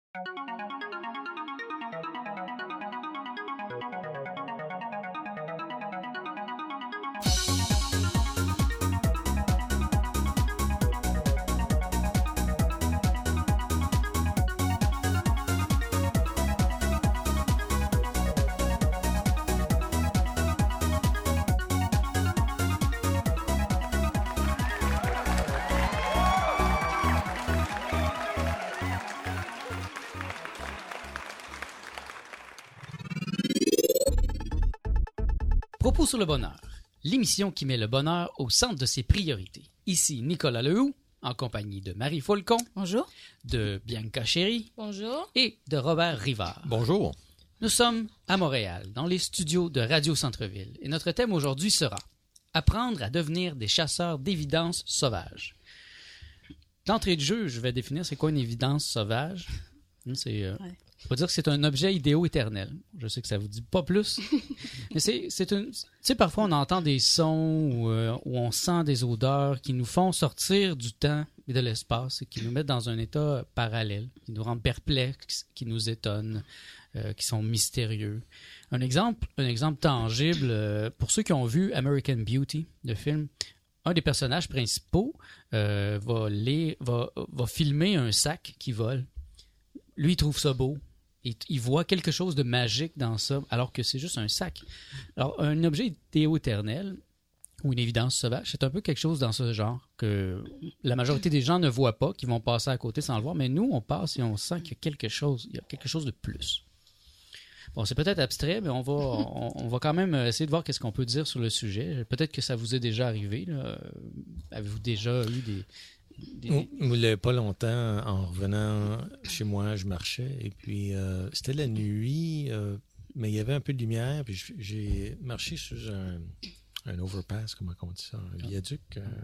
Propos sur le bonheur, l'émission qui met le bonheur au centre de ses priorités. Ici Nicolas Lehoux, en compagnie de Marie Folcon. Bonjour. De Bianca Chéry. Bonjour. Et de Robert Rivard. Bonjour. Nous sommes à Montréal, dans les studios de Radio Centre-Ville. Et notre thème aujourd'hui sera « Apprendre à devenir des chasseurs d'évidences sauvages ». D'entrée de jeu, je vais définir c'est quoi une évidence sauvage. On va dire que c'est un objet idéo-éternel. Je sais que ça vous dit pas plus. Mais c'est une... Tu sais, parfois, on entend des sons ou on sent des odeurs qui nous font sortir du temps et de l'espace et qui nous mettent dans un état parallèle, qui nous rendent perplexes, qui nous étonnent, qui sont mystérieux. Un exemple tangible, pour ceux qui ont vu American Beauty, le film, un des personnages principaux va filmer un sac qui vole. Lui, il trouve ça beau. Et il voit quelque chose de magique dans ça, alors que c'est juste un sac. Alors, un objet idéo-éternel ou une évidence sauvage, c'est un peu quelque chose dans ce genre que la majorité des gens ne voient pas, qui vont passer à côté sans le voir, mais nous, on passe et on sent qu'il y a quelque chose de plus. Bon, c'est peut-être abstrait, mais on va quand même essayer de voir qu'est-ce qu'on peut dire sur le sujet. Peut-être que ça vous est déjà arrivé, là. Avez-vous déjà eu des... Il n'y a pas longtemps, en revenant chez moi, je marchais et puis c'était la nuit, mais il y avait un peu de lumière. Puis j'ai marché sur un overpass, comment on dit ça, un viaduc,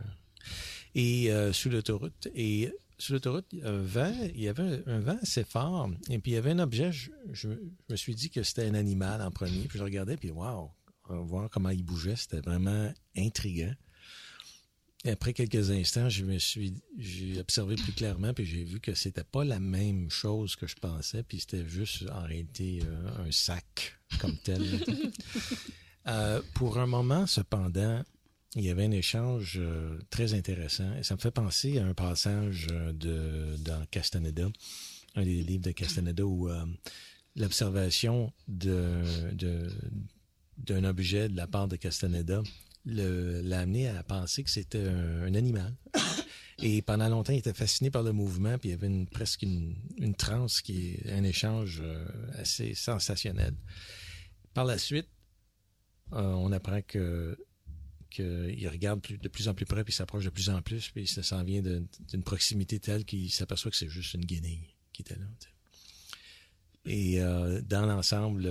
et sur l'autoroute. Et sur l'autoroute, il y avait un vent assez fort. Et puis il y avait un objet, je me suis dit que c'était un animal en premier. Puis je regardais, puis waouh, voir comment il bougeait, c'était vraiment intriguant. Et après quelques instants, j'ai observé plus clairement, puis j'ai vu que c'était pas la même chose que je pensais, puis c'était juste en réalité un sac comme tel. Pour un moment, cependant, il y avait un échange très intéressant. Et ça me fait penser à un passage dans Castaneda, un des livres de Castaneda, où l'observation d'un objet de la part de Castaneda l'a amené à penser que c'était un animal. Et pendant longtemps, il était fasciné par le mouvement, puis il y avait presque une transe qui est un échange assez sensationnel. Par la suite, on apprend qu'il regarde de plus en plus près, puis il s'approche de plus en plus, puis ça s'en vient d'une proximité telle qu'il s'aperçoit que c'est juste une guenille qui était là. T'sais. Et dans l'ensemble...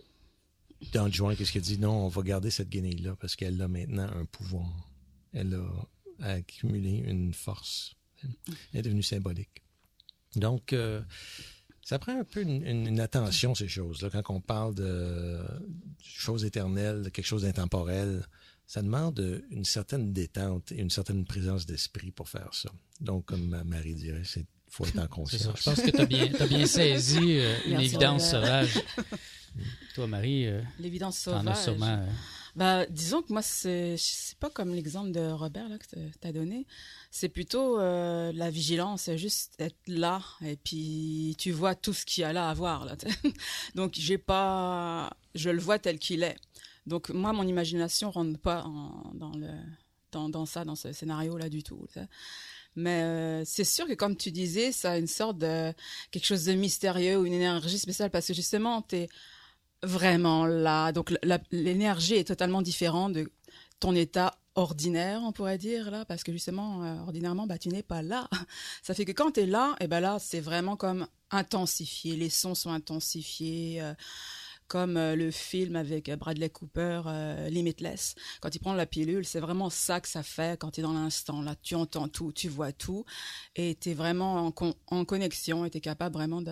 Don Juan, qu'est-ce qu'il dit? Non, on va garder cette guenille-là parce qu'elle a maintenant un pouvoir. Elle a accumulé une force. Elle est devenue symbolique. Donc, ça prend un peu une attention, ces choses-là. Quand on parle de choses éternelles, de quelque chose d'intemporel, ça demande une certaine détente et une certaine présence d'esprit pour faire ça. Donc, comme Marie dirait, il faut être en conscience. Je pense que tu as bien saisi une évidence sauvage. Toi, Marie, l'évidence sauvage. T'en as sûrement... disons que moi, c'est pas comme l'exemple de Robert là, que tu as donné. C'est plutôt la vigilance, c'est juste être là et puis tu vois tout ce qu'il y a là à voir. Là, donc, je le vois tel qu'il est. Donc, moi, mon imagination ne rentre pas dans ce scénario-là du tout. T'sais. Mais c'est sûr que, comme tu disais, ça a une sorte de quelque chose de mystérieux ou une énergie spéciale parce que justement, tu es vraiment là. Donc, l'énergie est totalement différente de ton état ordinaire, on pourrait dire, là, parce que justement, ordinairement, tu n'es pas là. Ça fait que quand tu es là, là, c'est vraiment comme intensifié. Les sons sont intensifiés, comme le film avec Bradley Cooper, Limitless. Quand il prend la pilule, c'est vraiment ça que ça fait quand tu es dans l'instant. Là, tu entends tout, tu vois tout, et tu es vraiment en connexion, et tu es capable vraiment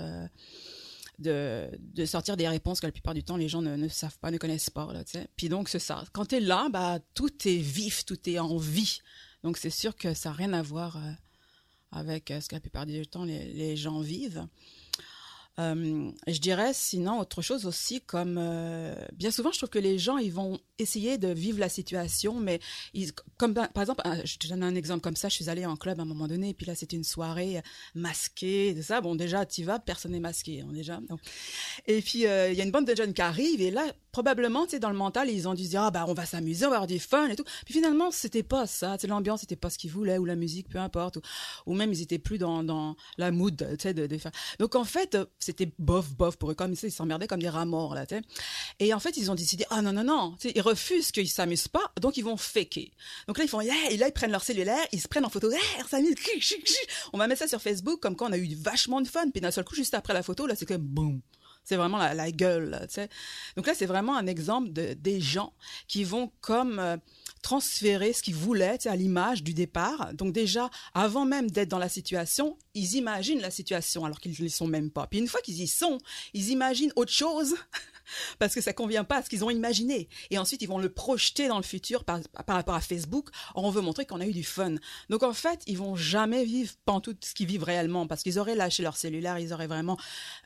de sortir des réponses que la plupart du temps, les gens ne savent pas, ne connaissent pas. Là, puis donc, c'est ça. Quand tu es là, tout est vif, tout est en vie. Donc, c'est sûr que ça n'a rien à voir avec ce que la plupart du temps, les gens vivent. Je dirais sinon autre chose aussi, comme bien souvent je trouve que les gens ils vont essayer de vivre la situation, mais comme par exemple, je te donne un exemple comme ça, je suis allée en club à un moment donné, et puis là c'était une soirée masquée, tout ça. Bon déjà tu vas, personne n'est masqué déjà. Donc. Et puis il y a une bande de jeunes qui arrivent, et là probablement tu sais dans le mental ils ont dû se dire on va s'amuser, on va avoir du fun et tout. Puis finalement c'était pas ça, tu sais, l'ambiance c'était pas ce qu'ils voulaient, ou la musique peu importe, ou même ils étaient plus dans la mood, tu sais, de faire. Donc en fait c'était bof pour eux, comme ça ils s'emmerdaient comme des rats morts là, tu sais. Et en fait ils ont décidé non, tu sais, ils refusent qu'ils s'amusent pas, donc ils vont faker. Donc là ils font et là ils prennent leur cellulaire, ils se prennent en photo, on s'amuse, on va mettre ça sur Facebook comme quoi on a eu vachement de fun, puis d'un seul coup juste après la photo là c'est comme boum. C'est vraiment la gueule, là, tu sais. Donc là, c'est vraiment un exemple des gens qui vont comme transférer ce qu'ils voulaient, tu sais, à l'image du départ. Donc déjà, avant même d'être dans la situation, ils imaginent la situation alors qu'ils ne y sont même pas. Puis une fois qu'ils y sont, ils imaginent autre chose parce que ça convient pas à ce qu'ils ont imaginé. Et ensuite, ils vont le projeter dans le futur par rapport à Facebook. On veut montrer qu'on a eu du fun. Donc en fait, ils vont jamais vivre pantoute ce qu'ils vivent réellement parce qu'ils auraient lâché leur cellulaire, ils auraient vraiment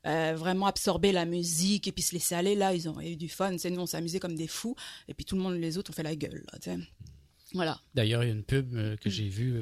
absorbé la musique et puis se laisser aller. Là, ils auraient eu du fun. Nous, on s'amusait comme des fous. Et puis tout le monde, les autres, ont fait la gueule. Là, t'sais. Voilà. D'ailleurs, il y a une pub que j'ai vue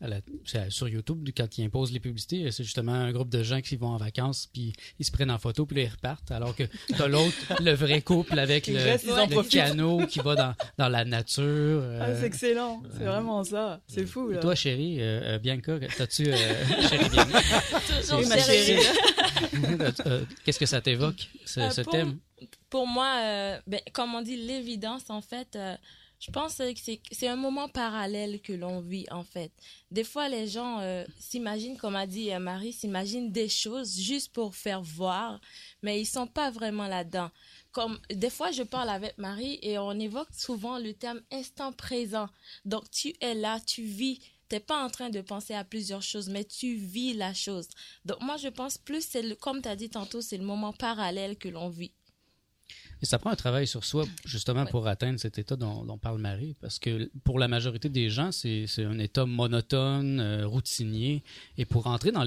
sur YouTube quand ils imposent les publicités. C'est justement un groupe de gens qui vont en vacances, puis ils se prennent en photo, puis là, ils repartent. Alors que t'as l'autre, le vrai couple avec le canot qui va dans la nature. C'est excellent. C'est vraiment ça. C'est fou. Là. Et toi, chérie, Bianca, t'as-tu... chérie Bianca? Toujours chérie. Qu'est-ce que ça t'évoque, ce thème? Pour moi, comme on dit, l'évidence, en fait... je pense que c'est un moment parallèle que l'on vit, en fait. Des fois, les gens s'imaginent, comme a dit Marie, s'imaginent des choses juste pour faire voir, mais ils sont pas vraiment là-dedans. Comme des fois, je parle avec Marie et on évoque souvent le terme instant présent. Donc, tu es là, tu vis. T'es pas en train de penser à plusieurs choses, mais tu vis la chose. Donc, moi, je pense plus, comme tu as dit tantôt, c'est le moment parallèle que l'on vit. Et ça prend un travail sur soi, justement, pour atteindre cet état dont parle Marie, parce que pour la majorité des gens, c'est un état monotone, routinier, et pour entrer dans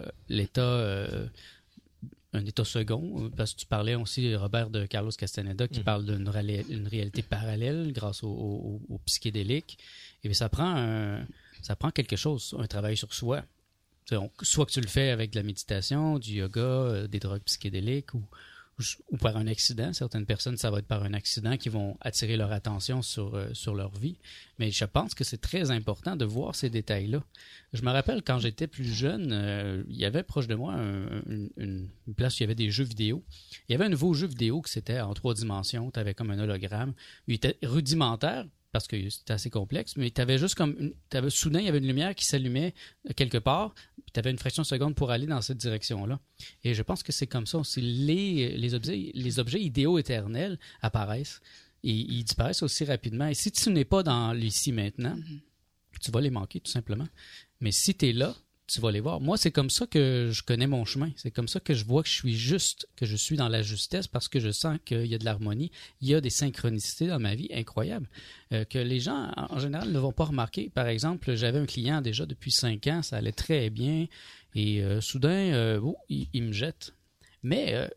un état second, parce que tu parlais aussi, Robert, de Carlos Castaneda, qui parle d'une réalité parallèle grâce au psychédélique, et bien ça prend quelque chose, un travail sur soi. Soit que tu le fais avec de la méditation, du yoga, des drogues psychédéliques, ou par un accident. Certaines personnes, ça va être par un accident qui vont attirer leur attention sur leur vie. Mais je pense que c'est très important de voir ces détails-là. Je me rappelle quand j'étais plus jeune, il y avait proche de moi une place où il y avait des jeux vidéo. Il y avait un nouveau jeu vidéo qui c'était en 3 dimensions. Tu avais comme un hologramme. Il était rudimentaire parce que c'était assez complexe, mais tu avais juste soudain, il y avait une lumière qui s'allumait quelque part, puis tu avais une fraction de seconde pour aller dans cette direction-là. Et je pense que c'est comme ça aussi. Les objets idéaux éternels apparaissent et ils disparaissent aussi rapidement. Et si tu n'es pas dans l'ici maintenant, tu vas les manquer tout simplement. Mais si tu es là, tu vas les voir. Moi, c'est comme ça que je connais mon chemin. C'est comme ça que je vois que je suis juste, que je suis dans la justesse parce que je sens qu'il y a de l'harmonie, il y a des synchronicités dans ma vie incroyables que les gens, en général, ne vont pas remarquer. Par exemple, j'avais un client déjà depuis 5 ans, ça allait très bien et soudain, il me jette. Mais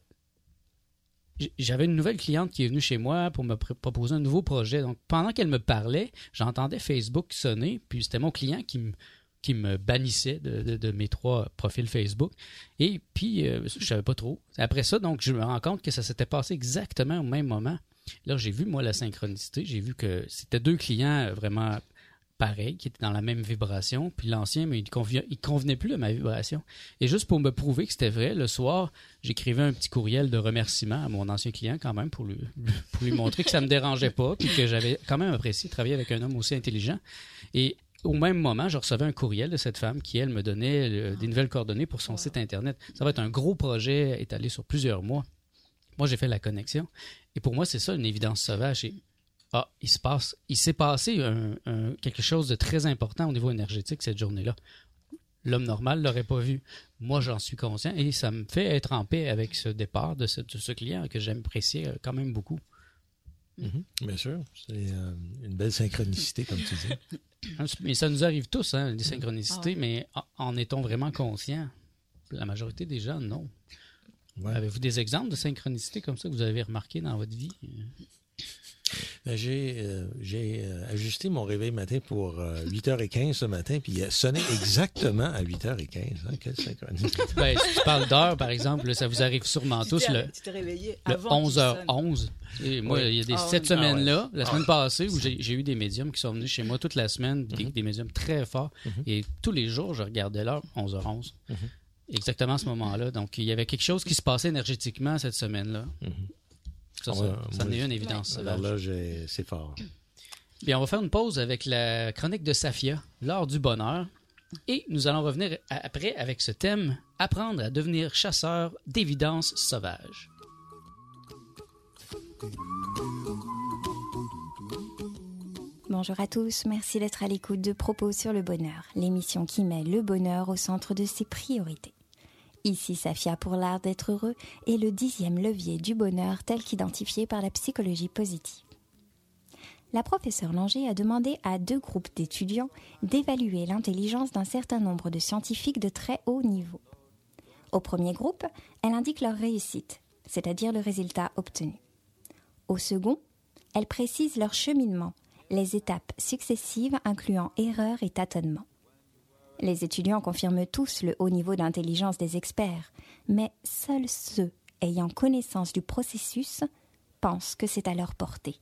j'avais une nouvelle cliente qui est venue chez moi pour me proposer un nouveau projet. Donc, pendant qu'elle me parlait, j'entendais Facebook sonner, puis c'était mon client qui me bannissait de mes 3 profils Facebook. Et puis, je savais pas trop. Après ça, donc, je me rends compte que ça s'était passé exactement au même moment. Là, j'ai vu, moi, la synchronicité. J'ai vu que c'était 2 clients vraiment pareils, qui étaient dans la même vibration. Puis l'ancien, mais il convenait plus de ma vibration. Et juste pour me prouver que c'était vrai, le soir, j'écrivais un petit courriel de remerciement à mon ancien client quand même pour lui montrer que ça me dérangeait pas puis que j'avais quand même apprécié de travailler avec un homme aussi intelligent. Et au même moment, je recevais un courriel de cette femme qui, elle, me donnait des nouvelles coordonnées pour son site Internet. Ça va être un gros projet étalé sur plusieurs mois. Moi, j'ai fait la connexion. Et pour moi, c'est ça, une évidence sauvage. Et, il s'est passé quelque chose de très important au niveau énergétique cette journée-là. L'homme normal ne l'aurait pas vu. Moi, j'en suis conscient et ça me fait être en paix avec ce départ de ce client que j'appréciais quand même beaucoup. Bien sûr. C'est une belle synchronicité, comme tu dis. Mais ça nous arrive tous, des synchronicités, mais en est-on vraiment conscient? La majorité des gens, non. Ouais. Avez-vous des exemples de synchronicité comme ça que vous avez remarqué dans votre vie? Ben, j'ai ajusté mon réveil matin pour 8h15 ce matin, puis il a sonné exactement à 8h15. Hein? Quelle synchronicité. Ben, si tu parles d'heure, par exemple, là, ça vous arrive sûrement tous Tu t'es réveillé le avant 11h11. Et moi, il y a cette semaine-là, la semaine passée, où j'ai eu des médiums qui sont venus chez moi toute la semaine, des médiums très forts. Et tous les jours, je regardais l'heure, 11h11. Exactement à ce moment-là. Donc, il y avait quelque chose qui se passait énergétiquement cette semaine-là. Ça en est une évidence. Alors là, c'est fort. Bien, on va faire une pause avec la chronique de Safia, l'art du bonheur. Et nous allons revenir après avec ce thème, apprendre à devenir chasseur d'évidence sauvage. Bonjour à tous, merci d'être à l'écoute de Propos sur le bonheur, l'émission qui met le bonheur au centre de ses priorités. Ici Safia pour l'art d'être heureux et le 10e levier du bonheur tel qu'identifié par la psychologie positive. La professeure Langer a demandé à 2 groupes d'étudiants d'évaluer l'intelligence d'un certain nombre de scientifiques de très haut niveau. Au premier groupe, elle indique leur réussite, c'est-à-dire le résultat obtenu. Au second, elle précise leur cheminement, les étapes successives incluant erreurs et tâtonnements. Les étudiants confirment tous le haut niveau d'intelligence des experts, mais seuls ceux ayant connaissance du processus pensent que c'est à leur portée.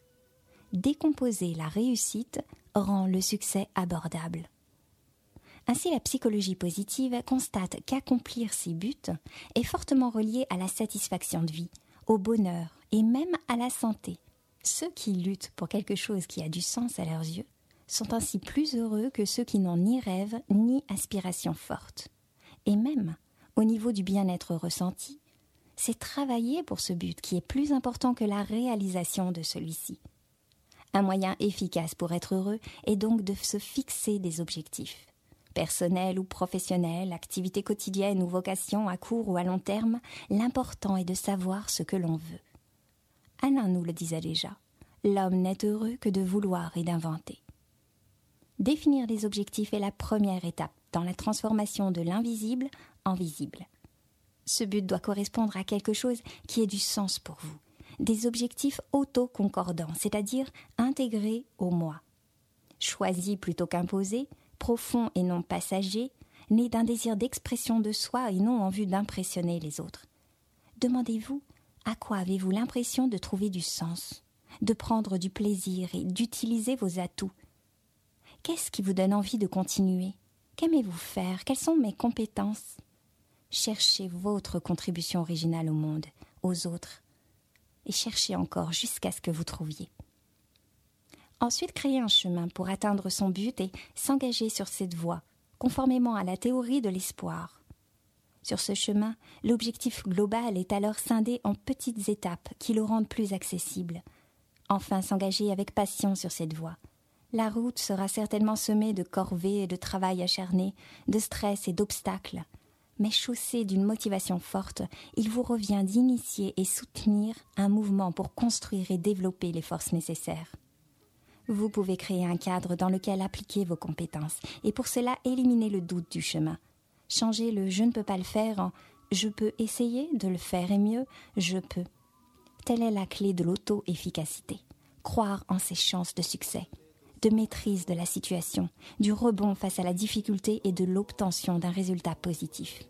Décomposer la réussite rend le succès abordable. Ainsi, la psychologie positive constate qu'accomplir ses buts est fortement relié à la satisfaction de vie, au bonheur et même à la santé. Ceux qui luttent pour quelque chose qui a du sens à leurs yeux sont ainsi plus heureux que ceux qui n'ont ni rêve ni aspiration forte. Et même, au niveau du bien-être ressenti, c'est travailler pour ce but qui est plus important que la réalisation de celui-ci. Un moyen efficace pour être heureux est donc de se fixer des objectifs. Personnels ou professionnels, activités quotidiennes ou vocations à court ou à long terme, l'important est de savoir ce que l'on veut. Alain nous le disait déjà, l'homme n'est heureux que de vouloir et d'inventer. Définir les objectifs est la première étape dans la transformation de l'invisible en visible. Ce but doit correspondre à quelque chose qui ait du sens pour vous. Des objectifs auto-concordants, c'est-à-dire intégrés au moi. Choisis plutôt qu'imposés, profonds et non passagers, nés d'un désir d'expression de soi et non en vue d'impressionner les autres. Demandez-vous, à quoi avez-vous l'impression de trouver du sens, de prendre du plaisir et d'utiliser vos atouts? Qu'est-ce qui vous donne envie de continuer? Qu'aimez-vous faire? Quelles sont mes compétences? Cherchez votre contribution originale au monde, aux autres, et cherchez encore jusqu'à ce que vous trouviez. Ensuite, créez un chemin pour atteindre son but et s'engager sur cette voie, conformément à la théorie de l'espoir. Sur ce chemin, l'objectif global est alors scindé en petites étapes qui le rendent plus accessible. Enfin, s'engager avec passion sur cette voie. La route sera certainement semée de corvées et de travail acharné, de stress et d'obstacles. Mais chaussé d'une motivation forte, il vous revient d'initier et soutenir un mouvement pour construire et développer les forces nécessaires. Vous pouvez créer un cadre dans lequel appliquer vos compétences et pour cela éliminer le doute du chemin. Changer le « je ne peux pas le faire » en « je peux essayer de le faire et mieux, je peux ». Telle est la clé de l'auto-efficacité. Croire en ses chances de succès, de maîtrise de la situation, du rebond face à la difficulté et de l'obtention d'un résultat positif.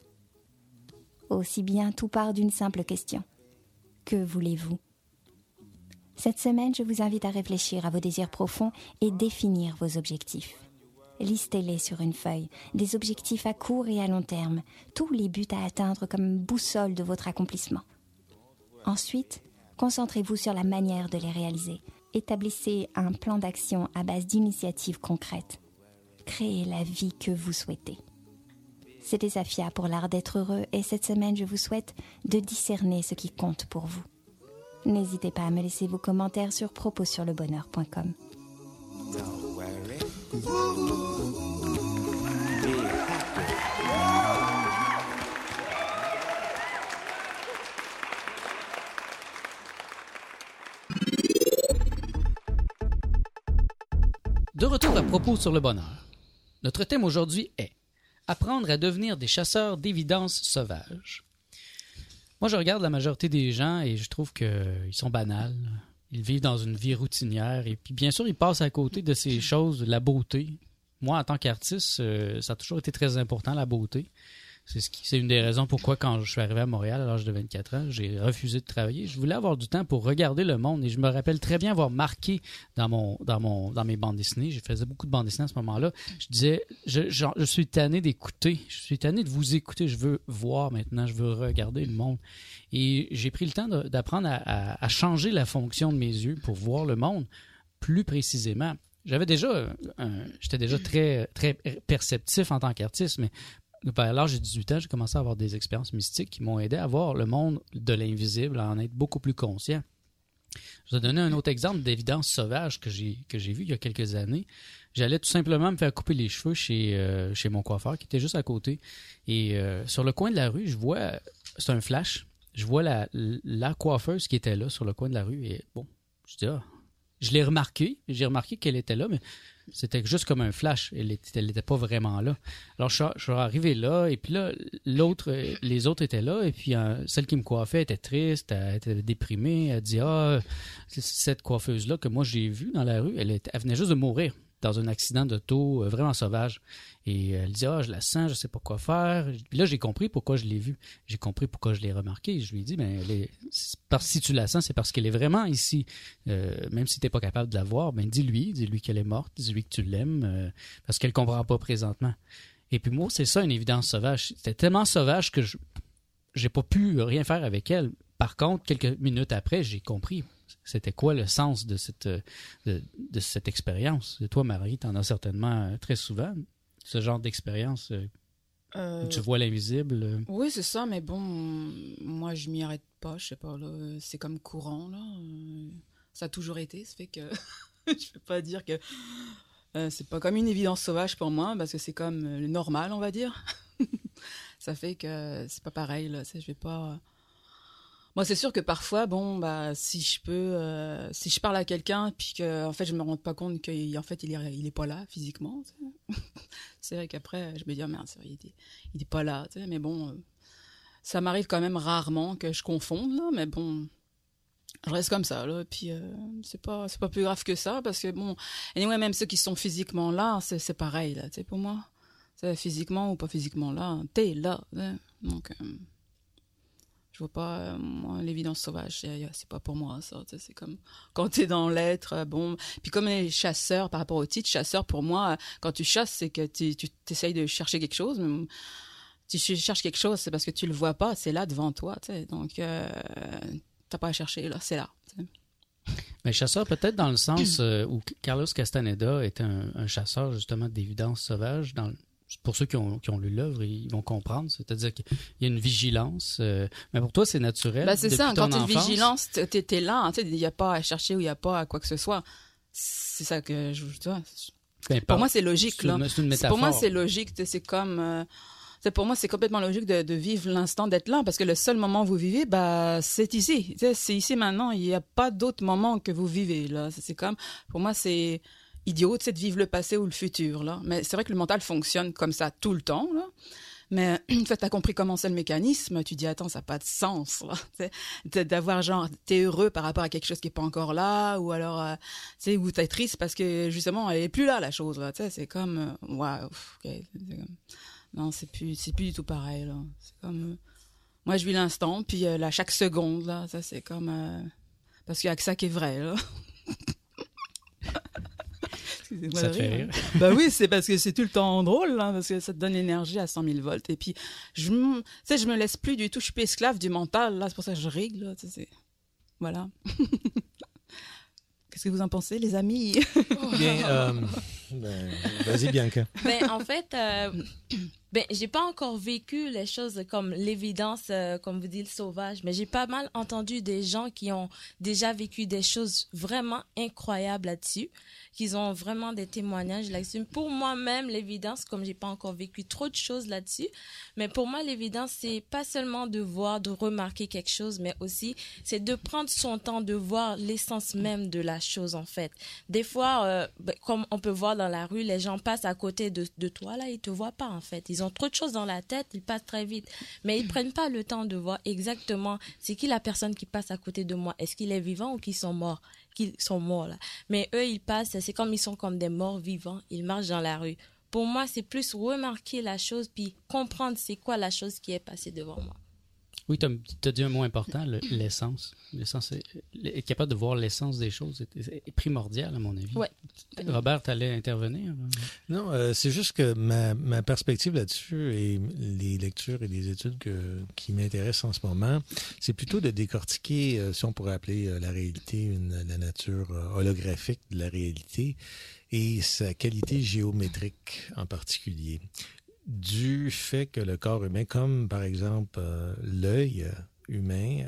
Aussi bien tout part d'une simple question. Que voulez-vous? Cette semaine, je vous invite à réfléchir à vos désirs profonds et définir vos objectifs. Listez-les sur une feuille, des objectifs à court et à long terme, tous les buts à atteindre comme boussole de votre accomplissement. Ensuite, concentrez-vous sur la manière de les réaliser. Établissez un plan d'action à base d'initiatives concrètes. Créez la vie que vous souhaitez. C'était Safia pour l'art d'être heureux et cette semaine, je vous souhaite de discerner ce qui compte pour vous. N'hésitez pas à me laisser vos commentaires sur propossurlebonheur.com. De retour à Propos sur le bonheur. Notre thème aujourd'hui est « Apprendre à devenir des chasseurs d'évidence sauvages ». Moi, je regarde la majorité des gens et je trouve qu'ils sont banals. Ils vivent dans une vie routinière et puis bien sûr, ils passent à côté de ces choses, de la beauté. Moi, en tant qu'artiste, ça a toujours été très important, la beauté. C'est une des raisons pourquoi, quand je suis arrivé à Montréal à l'âge de 24 ans, j'ai refusé de travailler. Je voulais avoir du temps pour regarder le monde et je me rappelle très bien avoir marqué dans mes bandes dessinées. Je faisais beaucoup de bandes dessinées à ce moment-là. Je disais, je suis tanné d'écouter. Je suis tanné de vous écouter. Je veux voir maintenant. Je veux regarder le monde. Et j'ai pris le temps d'apprendre à changer la fonction de mes yeux pour voir le monde plus précisément. J'étais déjà très, très perceptif en tant qu'artiste, mais à l'âge de 18 ans, j'ai commencé à avoir des expériences mystiques qui m'ont aidé à voir le monde de l'invisible, à en être beaucoup plus conscient. Je vais donner un autre exemple d'évidence sauvage que j'ai vu il y a quelques années. J'allais tout simplement me faire couper les cheveux chez mon coiffeur qui était juste à côté. Et sur le coin de la rue, je vois, c'est un flash, je vois la coiffeuse qui était là sur le coin de la rue. Et bon, je dis, je l'ai remarqué, j'ai remarqué qu'elle était là, mais c'était juste comme un flash. Elle n'était pas vraiment là. Alors, je suis arrivé là, et puis là, les autres étaient là, et puis celle qui me coiffait était triste, elle était déprimée. Elle dit, cette coiffeuse-là que moi j'ai vue dans la rue, elle venait juste de mourir dans un accident d'auto vraiment sauvage. Et elle dit, je la sens, je sais pas quoi faire. Puis là, j'ai compris pourquoi je l'ai vue. J'ai compris pourquoi je l'ai remarquée. Je lui ai dit, si tu la sens, c'est parce qu'elle est vraiment ici. Même si tu n'es pas capable de la voir, dis-lui qu'elle est morte, dis-lui que tu l'aimes, parce qu'elle ne comprend pas présentement. Et puis moi, c'est ça une évidence sauvage. C'était tellement sauvage que je n'ai pas pu rien faire avec elle. Par contre, quelques minutes après, j'ai compris c'était quoi le sens de cette expérience. Et toi, Marie, tu en as certainement très souvent ce genre d'expérience où tu vois l'invisible. Oui, c'est ça, mais bon, moi, je m'y arrête pas, je sais pas, là, c'est comme courant, là. Ça a toujours été, ça fait que je peux pas dire que c'est pas comme une évidence sauvage pour moi, parce que c'est comme le normal, on va dire. Ça fait que c'est pas pareil, là, je vais pas... Moi, c'est sûr que parfois, si je parle à quelqu'un, puis que, en fait, je me rends pas compte qu'en fait, il est pas là, physiquement, tu sais. C'est vrai qu'après, je me dis, merde, il est pas là, tu sais, mais bon, ça m'arrive quand même rarement que je confonde, là, mais bon, je reste comme ça, là, puis c'est pas plus grave que ça, parce que bon, anyway, même ceux qui sont physiquement là, c'est pareil, là, tu sais, pour moi. C'est physiquement ou pas physiquement là, t'es là, hein. Donc... je vois pas, moi, l'évidence sauvage, c'est pas pour moi, ça. C'est comme quand t'es dans l'être, bon. Puis comme les chasseurs, par rapport au titre, chasseur, pour moi, quand tu chasses, c'est que tu t'essayes de chercher quelque chose. Mais tu cherches quelque chose, c'est parce que tu le vois pas, c'est là devant toi, tu sais. Donc, t'as pas à chercher, là, c'est là. T'sais. Mais chasseur, peut-être dans le sens où Carlos Castaneda est un chasseur, justement, d'évidence sauvage, pour ceux qui ont lu l'œuvre, ils vont comprendre. C'est-à-dire qu'il y a une vigilance. Mais pour toi, c'est naturel. C'est ça. Quand tu as une vigilance, tu es là. Il n'y a pas à chercher ou il n'y a pas à quoi que ce soit. C'est ça que je vois. Pour moi, c'est logique. C'est une métaphore. Pour moi, c'est logique. C'est comme... pour moi, c'est complètement logique de vivre l'instant, d'être là. Parce que le seul moment où vous vivez, c'est ici. C'est ici maintenant. Il n'y a pas d'autre moment que vous vivez. Là. C'est comme... Pour moi, c'est... idiot, de vivre le passé ou le futur, là. Mais c'est vrai que le mental fonctionne comme ça tout le temps, là. Mais une fois que tu as compris comment c'est le mécanisme, tu dis, attends, ça n'a pas de sens, là. D'avoir genre, t'es heureux par rapport à quelque chose qui n'est pas encore là, ou alors, ou t'es triste parce que, justement, elle n'est plus là, la chose, là. C'est comme, waouh, okay. Non, c'est plus du tout pareil, là. C'est comme, moi, je vis l'instant, puis là, chaque seconde, là, ça, c'est comme, parce qu'il y a que ça qui est vrai, là. Ça te fait rire. Oui, c'est parce que c'est tout le temps drôle, hein, parce que ça te donne l'énergie à 100 000 volts. Et puis, je me laisse plus du tout, je suis plus esclave du mental, là, c'est pour ça que je règle, là, voilà. Qu'est-ce que vous en pensez, les amis? Bien, vas-y, Bianca. En fait, j'ai pas encore vécu les choses comme l'évidence, comme vous dites, sauvage, mais j'ai pas mal entendu des gens qui ont déjà vécu des choses vraiment incroyables là-dessus, qu'ils ont vraiment des témoignages là-dessus. Pour moi-même, l'évidence, comme j'ai pas encore vécu trop de choses là-dessus, mais pour moi, l'évidence, c'est pas seulement de voir, de remarquer quelque chose, mais aussi, c'est de prendre son temps de voir l'essence même de la chose, en fait. Des fois, comme on peut voir dans la rue, les gens passent à côté de toi, là, ils te voient pas, en fait. Ils ont trop de choses dans la tête, ils passent très vite. Mais ils prennent pas le temps de voir exactement c'est qui la personne qui passe à côté de moi. Est-ce qu'il est vivant ou qu'ils sont morts? Qu'ils sont morts, là. Mais eux, ils passent, c'est comme ils sont comme des morts vivants, ils marchent dans la rue. Pour moi, c'est plus remarquer la chose puis comprendre c'est quoi la chose qui est passée devant moi. Oui, tu as dit un mot important, l'essence. L'essence, être capable de voir l'essence des choses est primordial, à mon avis. Ouais. Robert, tu allais intervenir? Non, c'est juste que ma perspective là-dessus et les lectures et les études qui m'intéressent en ce moment, c'est plutôt de décortiquer, si on pourrait appeler la réalité, la nature holographique de la réalité et sa qualité géométrique en particulier. Du fait que le corps humain, comme par exemple l'œil humain,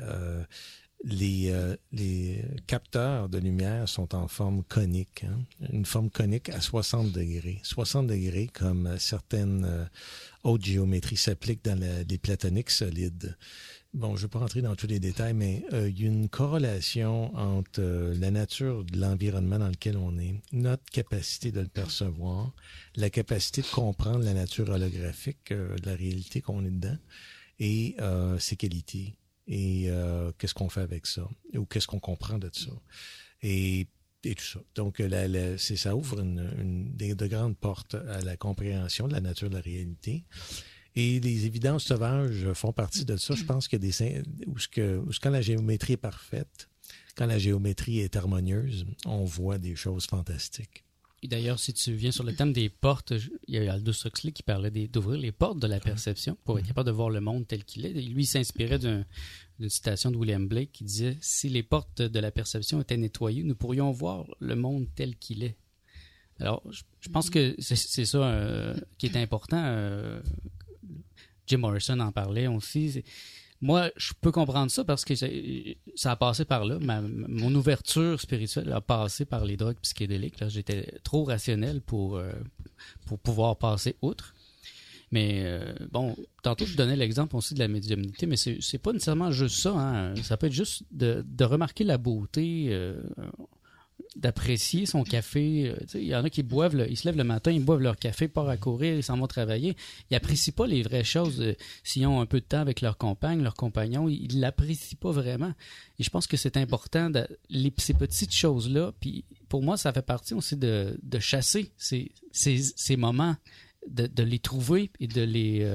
les capteurs de lumière sont en forme conique, hein? Une forme conique à 60 degrés. 60 degrés, comme certaines hautes géométries s'appliquent dans les platoniques solides. Bon, je ne vais pas rentrer dans tous les détails, mais il y a une corrélation entre la nature de l'environnement dans lequel on est, notre capacité de le percevoir, la capacité de comprendre la nature holographique de la réalité qu'on est dedans et ses qualités. Et qu'est-ce qu'on fait avec ça? Ou qu'est-ce qu'on comprend de ça? Et tout ça. Donc, ça ouvre de grandes portes à la compréhension de la nature de la réalité. Et les évidences sauvages font partie de ça. Je pense qu'il y a quand la géométrie est parfaite, quand la géométrie est harmonieuse, on voit des choses fantastiques. Et d'ailleurs, si tu viens sur le thème des portes, il y a Aldous Huxley qui parlait d'ouvrir les portes de la perception pour être capable de voir le monde tel qu'il est. Et lui, il s'inspirait d'une citation de William Blake qui disait « Si les portes de la perception étaient nettoyées, nous pourrions voir le monde tel qu'il est. » Alors, je pense que c'est ça qui est important. Jim Morrison en parlait aussi. Moi, je peux comprendre ça parce que ça a passé par là. Mon ouverture spirituelle a passé par les drogues psychédéliques. Là, j'étais trop rationnel pour pouvoir passer outre. Mais bon, tantôt, je donnais l'exemple aussi de la médiumnité, mais c'est pas nécessairement juste ça. Hein. Ça peut être juste de remarquer la beauté, d'apprécier son café. Il y en a qui boivent, ils se lèvent le matin, ils boivent leur café, partent à courir, ils s'en vont travailler. Ils n'apprécient pas les vraies choses. S'ils ont un peu de temps avec leur compagne, leur compagnon, ils ne l'apprécient pas vraiment. Et je pense que c'est important, ces petites choses-là. Puis pour moi, ça fait partie aussi de chasser ces moments, de les trouver et de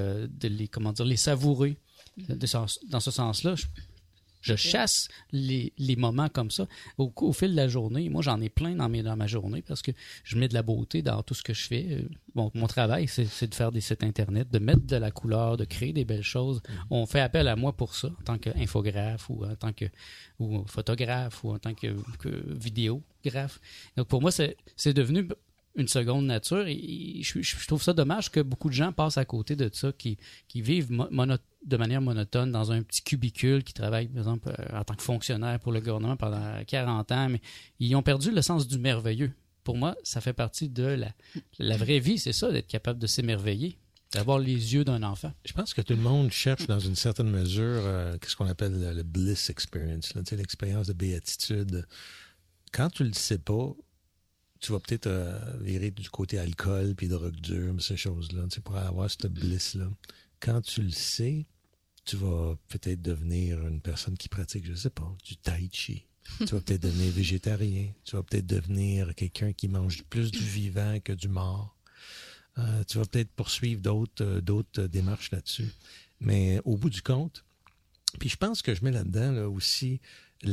les savourer. Dans ce sens-là, je chasse les moments comme ça au fil de la journée. Moi, j'en ai plein dans ma journée parce que je mets de la beauté dans tout ce que je fais. Bon, mon travail, c'est de faire des sites Internet, de mettre de la couleur, de créer des belles choses. On fait appel à moi pour ça, en tant qu'infographe ou en tant que photographe ou en tant que vidéographe. Donc, pour moi, c'est devenu une seconde nature et je trouve ça dommage que beaucoup de gens passent à côté de ça, qui vivent de manière monotone dans un petit cubicule, qui travaillent, par exemple, en tant que fonctionnaire pour le gouvernement pendant 40 ans, mais ils ont perdu le sens du merveilleux. Pour moi, ça fait partie de la vraie vie, c'est ça, d'être capable de s'émerveiller, d'avoir les yeux d'un enfant. Je pense que tout le monde cherche dans une certaine mesure ce qu'on appelle le bliss experience, là, l'expérience de béatitude. Quand tu le sais pas, tu vas peut-être virer du côté alcool puis drogue dure, ces choses-là, pour avoir cette bliss-là. Quand tu le sais, tu vas peut-être devenir une personne qui pratique, je sais pas, du tai chi. Tu vas peut-être devenir végétarien. Tu vas peut-être devenir quelqu'un qui mange plus du vivant que du mort. Tu vas peut-être poursuivre d'autres démarches là-dessus. Mais au bout du compte, puis je pense que je mets là-dedans là, aussi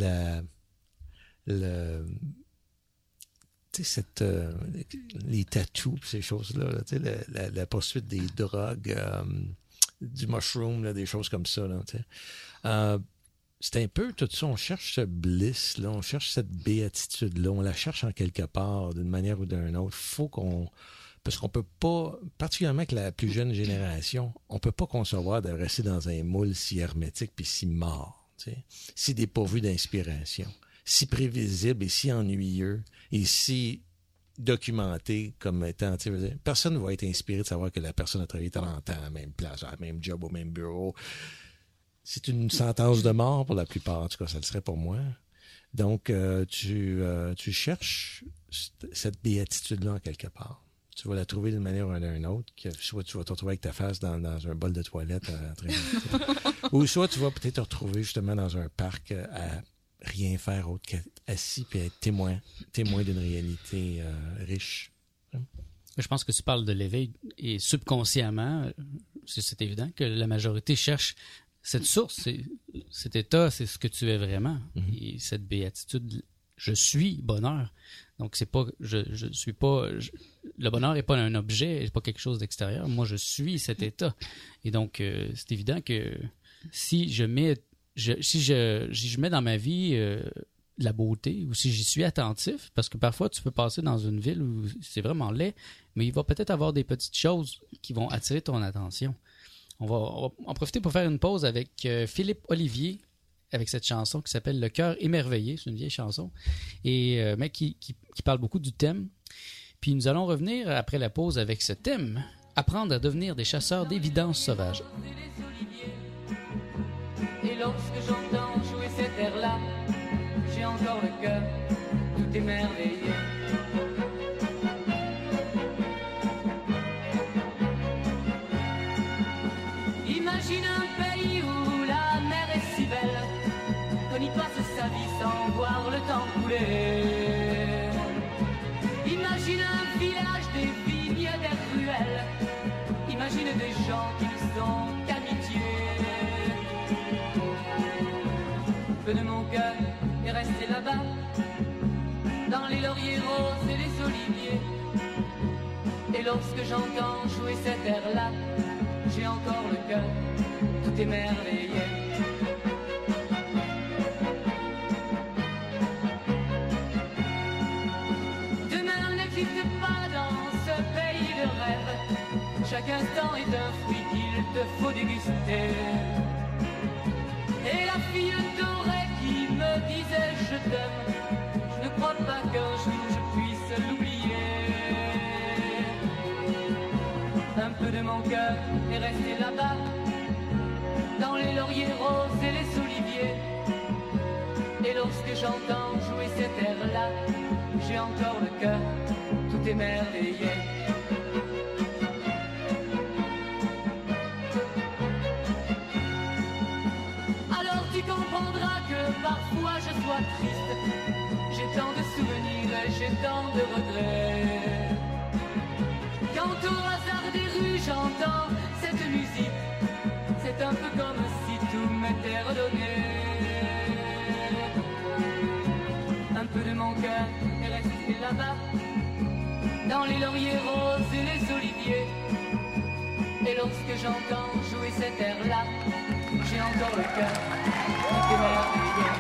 les tatous, ces choses-là, là, la poursuite des drogues, du mushroom, là, des choses comme ça. Là, c'est un peu tout ça, on cherche ce bliss, là, on cherche cette béatitude-là, on la cherche en quelque part, d'une manière ou d'une autre. Parce qu'on peut pas, particulièrement avec la plus jeune génération, on peut pas concevoir de rester dans un moule si hermétique puis si mort, si dépourvu d'inspiration, si prévisible et si ennuyeux et si documenté comme étant... Personne ne va être inspiré de savoir que la personne a travaillé 30 ans à la même place, à la même job, au même bureau. C'est une sentence de mort pour la plupart, en tout cas, ça le serait pour moi. Donc, tu cherches cette béatitude-là en quelque part. Tu vas la trouver d'une manière ou d'une autre. Soit tu vas te retrouver avec ta face dans un bol de toilette en train de... Ou soit tu vas peut-être te retrouver justement dans un parc à rien faire autre qu'assis puis être témoin d'une réalité riche. Je pense que tu parles de l'éveil et subconsciemment, c'est évident que la majorité cherche cette source, cet état, c'est ce que tu es vraiment. Mm-hmm. Et cette béatitude, je suis bonheur. Donc, c'est pas, je suis pas, le bonheur n'est pas un objet, c'est pas quelque chose d'extérieur. Moi, je suis cet état. Et donc, c'est évident que si je mets dans ma vie la beauté, ou si j'y suis attentif, parce que parfois, tu peux passer dans une ville où c'est vraiment laid, mais il va peut-être avoir des petites choses qui vont attirer ton attention. On va en profiter pour faire une pause avec Philippe Olivier, avec cette chanson qui s'appelle « Le cœur émerveillé ». C'est une vieille chanson, et mais qui parle beaucoup du thème. Puis nous allons revenir après la pause avec ce thème, apprendre à devenir des chasseurs d'évidences sauvages. Et lorsque j'entends jouer cet air-là, j'ai encore le cœur tout émerveillé. Imagine un pays où la mer est si belle qu'on y passe sa vie sans voir le temps couler. Imagine un village, des vignes, des ruelles. Imagine des gens qui ne sont qu'amitié. Peu de mon cœur est resté là-bas, dans les lauriers roses et les oliviers. Et lorsque j'entends jouer cet air-là, j'ai encore le cœur tout émerveillé. Demain n'existe pas dans ce pays de rêve. Chaque instant est un fruit qu'il te faut déguster. Et la fille dorée qui me disait je t'aime, je ne crois pas qu'un jour je puisse l'oublier. Un peu de mon cœur est resté là-bas, dans les lauriers roses et les oliviers. Et lorsque j'entends jouer cet air-là, j'ai encore le cœur tout émerveillé. Alors tu comprendras que parfois je sois triste. J'ai tant de souvenirs et j'ai tant de regrets. Quand au hasard des rues j'entends cette musique, c'est un peu comme si tout m'était redonné. Un peu de mon cœur est resté là-bas, dans les lauriers roses et les oliviers. Et lorsque j'entends jouer cet air-là, j'ai encore le cœur tout émerveillé.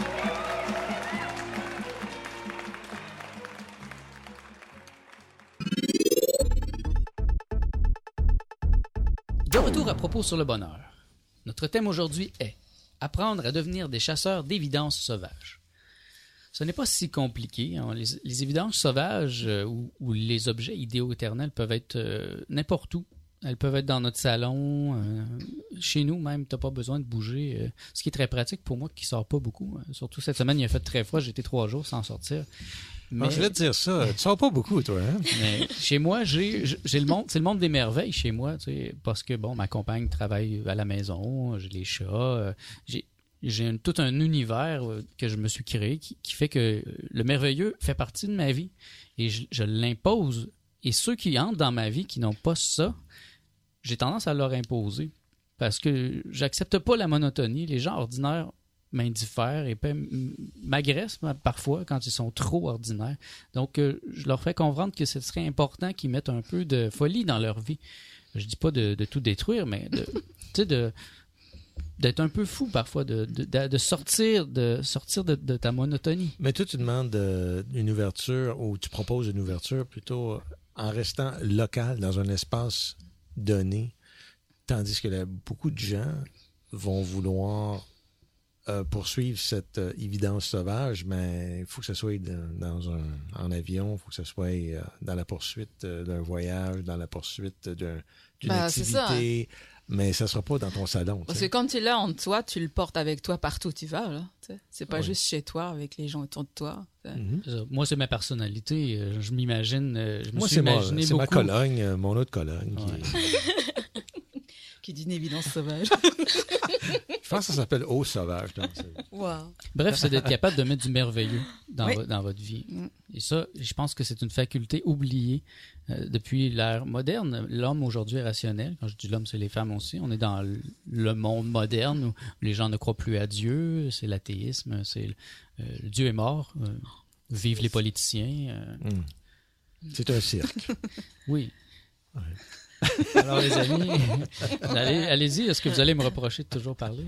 De retour à propos sur le bonheur. Notre thème aujourd'hui est « Apprendre à devenir des chasseurs d'évidences sauvages ». Ce n'est pas si compliqué. Hein. Les évidences sauvages ou les objets idéaux éternels peuvent être n'importe où. Elles peuvent être dans notre salon, chez nous même, tu n'as pas besoin de bouger. Ce qui est très pratique pour moi qui ne sort pas beaucoup. Surtout cette semaine, il a fait très froid, j'ai été 3 jours sans sortir. Mais... je voulais te dire ça, tu sors pas beaucoup, toi. Hein? Mais chez moi, j'ai le monde, c'est le monde des merveilles chez moi, tu sais, parce que bon, ma compagne travaille à la maison, j'ai les chats, j'ai tout un univers que je me suis créé qui fait que le merveilleux fait partie de ma vie et je l'impose. Et ceux qui entrent dans ma vie qui n'ont pas ça, j'ai tendance à leur imposer parce que j'accepte pas la monotonie. Les gens ordinaires m'indiffèrent et m'agressent parfois quand ils sont trop ordinaires. Donc, je leur fais comprendre que ce serait important qu'ils mettent un peu de folie dans leur vie. Je dis pas de tout détruire, mais d'être un peu fou parfois, de sortir de ta monotonie. Mais toi, tu demandes une ouverture ou tu proposes une ouverture plutôt en restant local dans un espace donné, tandis que beaucoup de gens vont vouloir poursuivre cette évidence sauvage, mais il faut que ce soit en avion, il faut que ce soit dans la poursuite d'un voyage, dans la poursuite d'une activité mais ça ne sera pas dans ton salon. Parce que quand tu l'as en toi, tu le portes avec toi partout où tu vas. Là, c'est pas juste chez toi, avec les gens autour de toi. C'est ça. Moi, c'est ma personnalité. Je m'imagine. Moi, c'est ma Cologne, mon autre Cologne. Qui dit une évidence sauvage. Je pense que ça s'appelle eau sauvage. Wow. Bref, c'est d'être capable de mettre du merveilleux dans, Oui. dans votre vie. Et ça, je pense que c'est une faculté oubliée depuis l'ère moderne. L'homme aujourd'hui est rationnel. Quand je dis l'homme, c'est les femmes aussi. On est dans le monde moderne où les gens ne croient plus à Dieu. C'est l'athéisme. C'est Dieu est mort. Vive les politiciens. C'est un cirque. Oui. Ouais. Alors, les amis, allez-y. Est-ce que vous allez me reprocher de toujours parler?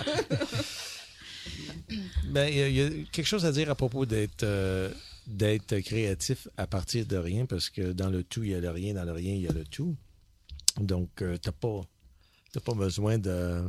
Ben, il y a quelque chose à dire à propos d'être créatif à partir de rien, parce que dans le tout, il y a le rien, dans le rien, il y a le tout. Donc, t'as pas besoin de...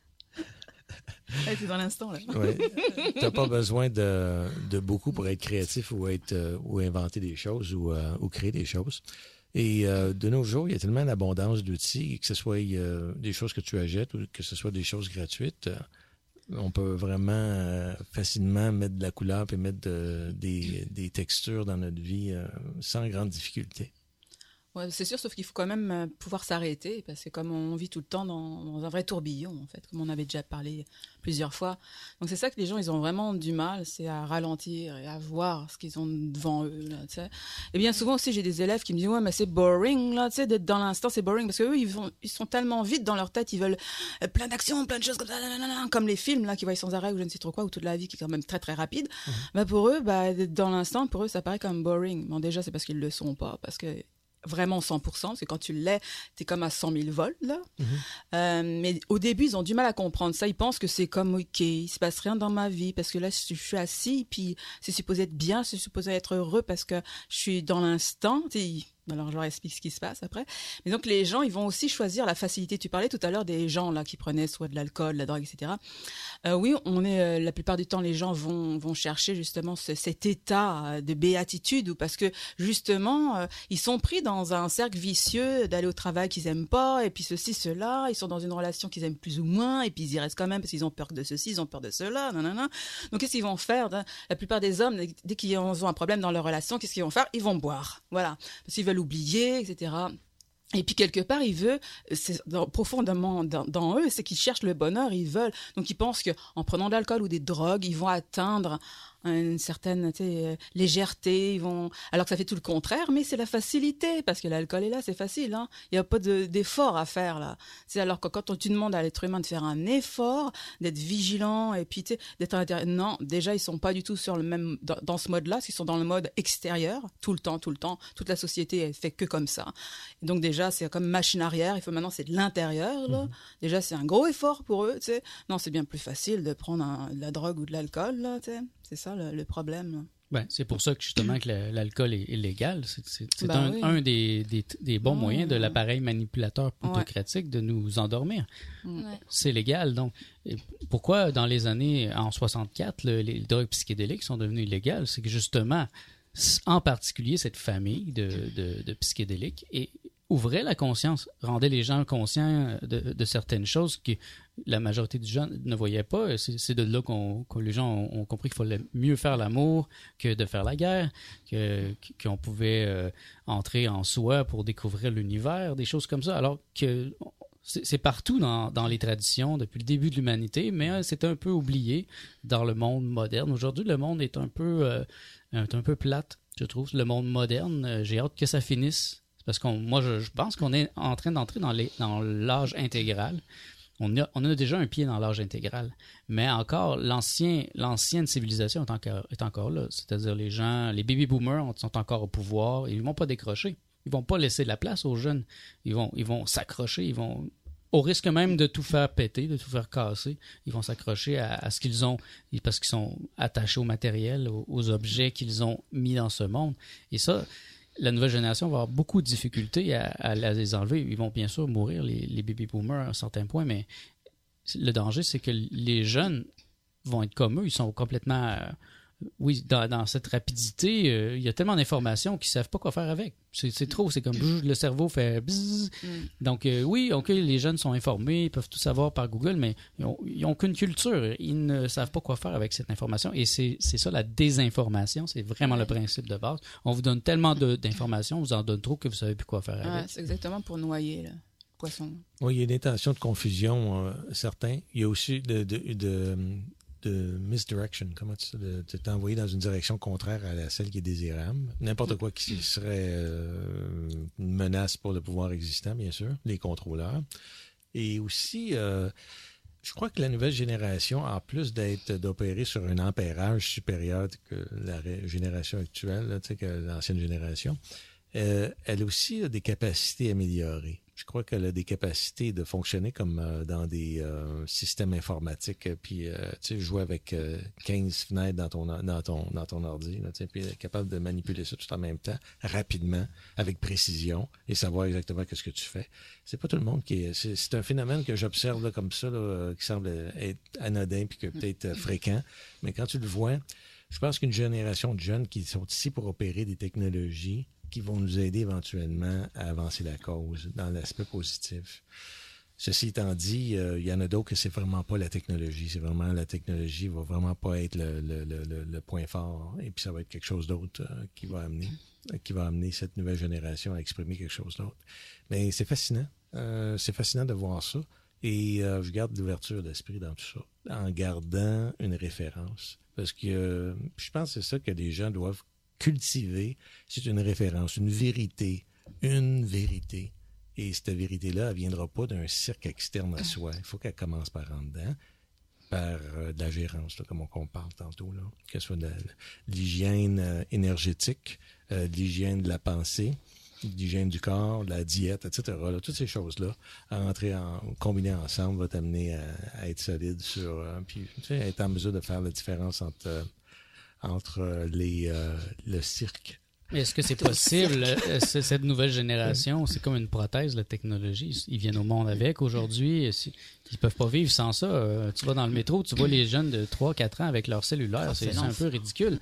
Hey, t'es dans l'instant, là. Ouais. T'as pas besoin de beaucoup pour être créatif ou inventer des choses ou créer des choses. Et de nos jours, il y a tellement d'abondance d'outils, que ce soit des choses que tu achètes ou que ce soit des choses gratuites. On peut vraiment facilement mettre de la couleur et mettre des textures dans notre vie sans grande difficulté. Ouais, c'est sûr, sauf qu'il faut quand même pouvoir s'arrêter, parce que comme on vit tout le temps dans un vrai tourbillon, en fait, comme on avait déjà parlé plusieurs fois. Donc c'est ça que les gens, ils ont vraiment du mal, c'est à ralentir et à voir ce qu'ils ont devant eux, là, tu sais. Et bien souvent aussi, j'ai des élèves qui me disent, ouais, mais c'est boring, là, tu sais, d'être dans l'instant, c'est boring, parce qu'eux, ils sont tellement vite dans leur tête, ils veulent plein d'actions, plein de choses comme ça, comme les films, là, qui voient sans arrêt, ou je ne sais trop quoi, ou toute la vie qui est quand même très, très rapide. Bah, pour eux, d'être dans l'instant, pour eux, ça paraît comme boring. Bon, déjà, c'est parce qu'ils le sont pas, parce que vraiment 100%, parce que quand tu l'es, t'es comme à 100 000 volts, là. Mais au début, ils ont du mal à comprendre ça. Ils pensent que c'est comme, OK, il se passe rien dans ma vie, parce que là, je suis assis, puis c'est supposé être bien, c'est supposé être heureux, parce que je suis dans l'instant. Alors, je leur explique ce qui se passe après. Mais donc, les gens, ils vont aussi choisir la facilité. Tu parlais tout à l'heure des gens là qui prenaient soit de l'alcool, de la drogue, etc. Oui, la plupart du temps, les gens vont chercher justement cet état de béatitude, ou parce que justement, ils sont pris dans un cercle vicieux d'aller au travail qu'ils aiment pas, et puis ceci, cela. Ils sont dans une relation qu'ils aiment plus ou moins, et puis ils y restent quand même parce qu'ils ont peur de ceci, ils ont peur de cela, nanana. Donc, qu'est-ce qu'ils vont faire? La plupart des hommes, dès qu'ils ont un problème dans leur relation, qu'est-ce qu'ils vont faire? Ils vont boire. Voilà. Parce qu'ils veulent oublier, etc. Et puis quelque part, profondément dans eux, c'est qu'ils cherchent le bonheur, ils veulent. Donc ils pensent qu'en prenant de l'alcool ou des drogues, ils vont atteindre une certaine légèreté, alors que ça fait tout le contraire, mais c'est la facilité, parce que l'alcool est là, c'est facile, hein. Il n'y a pas d'effort à faire là. C'est alors que quand tu demandes à l'être humain de faire un effort, d'être vigilant, et puis d'être à l'intérieur, non, déjà ils sont pas du tout sur le même dans ce mode-là, ils sont dans le mode extérieur tout le temps, toute la société elle fait que comme ça. Et donc déjà c'est comme machine arrière, il faut maintenant c'est de l'intérieur là. Déjà c'est un gros effort pour eux, tu sais. Non, c'est bien plus facile de prendre de la drogue ou de l'alcool là, tu sais. C'est ça le problème. Ben, c'est pour ça que justement que l'alcool est illégal. C'est oui. un des bons moyens de l'appareil manipulateur plutocratique de nous endormir. Ouais. C'est légal. Donc, pourquoi dans les années en 64, les drogues psychédéliques sont devenues illégales? C'est que justement, en particulier cette famille de psychédéliques ouvrait la conscience, rendait les gens conscients de certaines choses que la majorité des gens ne voyaient pas. C'est de là que les gens ont compris qu'il fallait mieux faire l'amour que de faire la guerre, qu'on pouvait entrer en soi pour découvrir l'univers, des choses comme ça. Alors que c'est partout dans les traditions depuis le début de l'humanité, mais c'est un peu oublié dans le monde moderne. Aujourd'hui, le monde est un peu plate, je trouve. Le monde moderne, j'ai hâte que ça finisse. Parce que moi, je pense qu'on est en train d'entrer dans l'âge intégral. On a déjà un pied dans l'âge intégral. Mais encore, l'ancienne civilisation est encore là. C'est-à-dire les baby boomers sont encore au pouvoir. Ils ne vont pas décrocher. Ils ne vont pas laisser de la place aux jeunes. Ils vont s'accrocher. Au risque même de tout faire péter, de tout faire casser, ils vont s'accrocher à ce qu'ils ont, parce qu'ils sont attachés au matériel, aux objets qu'ils ont mis dans ce monde. Et ça, la nouvelle génération va avoir beaucoup de difficultés à les enlever. Ils vont bien sûr mourir, les baby boomers, à un certain point, mais le danger, c'est que les jeunes vont être comme eux. Ils sont complètement oui, dans cette rapidité, il y a tellement d'informations qu'ils ne savent pas quoi faire avec. C'est trop, c'est comme le cerveau fait bzzz. Donc oui, OK, les jeunes sont informés, ils peuvent tout savoir par Google, mais ils n'ont qu'une culture. Ils ne savent pas quoi faire avec cette information. Et c'est ça, la désinformation. C'est vraiment le principe de base. On vous donne tellement d'informations, on vous en donne trop que vous ne savez plus quoi faire avec. C'est exactement pour noyer le poisson. Oui, il y a une intention de confusion, certain. Il y a aussi de misdirection, comment tu sais, de t'envoyer dans une direction contraire à celle qui est désirable. N'importe quoi qui serait une menace pour le pouvoir existant, bien sûr, les contrôleurs. Et aussi, je crois que la nouvelle génération, en plus d'opérer sur un ampérage supérieur que la génération actuelle, là, tu sais, que l'ancienne génération, elle aussi a des capacités améliorées. Je crois qu'elle a des capacités de fonctionner comme dans des systèmes informatiques, puis tu sais, jouer avec 15 fenêtres dans ton ordi, là, tu sais, puis être capable de manipuler ça tout en même temps, rapidement, avec précision, et savoir exactement ce que tu fais. C'est pas tout le monde c'est un phénomène que j'observe là, comme ça, là, qui semble être anodin, puis que peut-être fréquent, mais quand tu le vois, je pense qu'une génération de jeunes qui sont ici pour opérer des technologies qui vont nous aider éventuellement à avancer la cause dans l'aspect positif. Ceci étant dit, il y en a d'autres que c'est vraiment pas la technologie. C'est vraiment la technologie va vraiment pas être le point fort. Et puis ça va être quelque chose d'autre qui va amener cette nouvelle génération à exprimer quelque chose d'autre. Mais c'est fascinant. C'est fascinant de voir ça. Et je garde l'ouverture d'esprit dans tout ça, en gardant une référence. Parce que je pense que c'est ça que les gens doivent cultiver, c'est une référence, une vérité. Et cette vérité-là, elle ne viendra pas d'un cirque externe à soi. Il faut qu'elle commence par en dedans, par de la gérance, là, comme on parle tantôt, là, que ce soit de l'hygiène énergétique, de l'hygiène de la pensée, de l'hygiène du corps, de la diète, etc. Là, toutes ces choses-là, combiner ensemble, va t'amener à être solide puis tu sais, être en mesure de faire la différence entre le cirque. Est-ce que c'est possible, cette nouvelle génération, c'est comme une prothèse, la technologie, ils viennent au monde avec aujourd'hui, ils peuvent pas vivre sans ça. Tu vas dans le métro, tu vois les jeunes de 3-4 ans avec leur cellulaire, c'est un peu ridicule.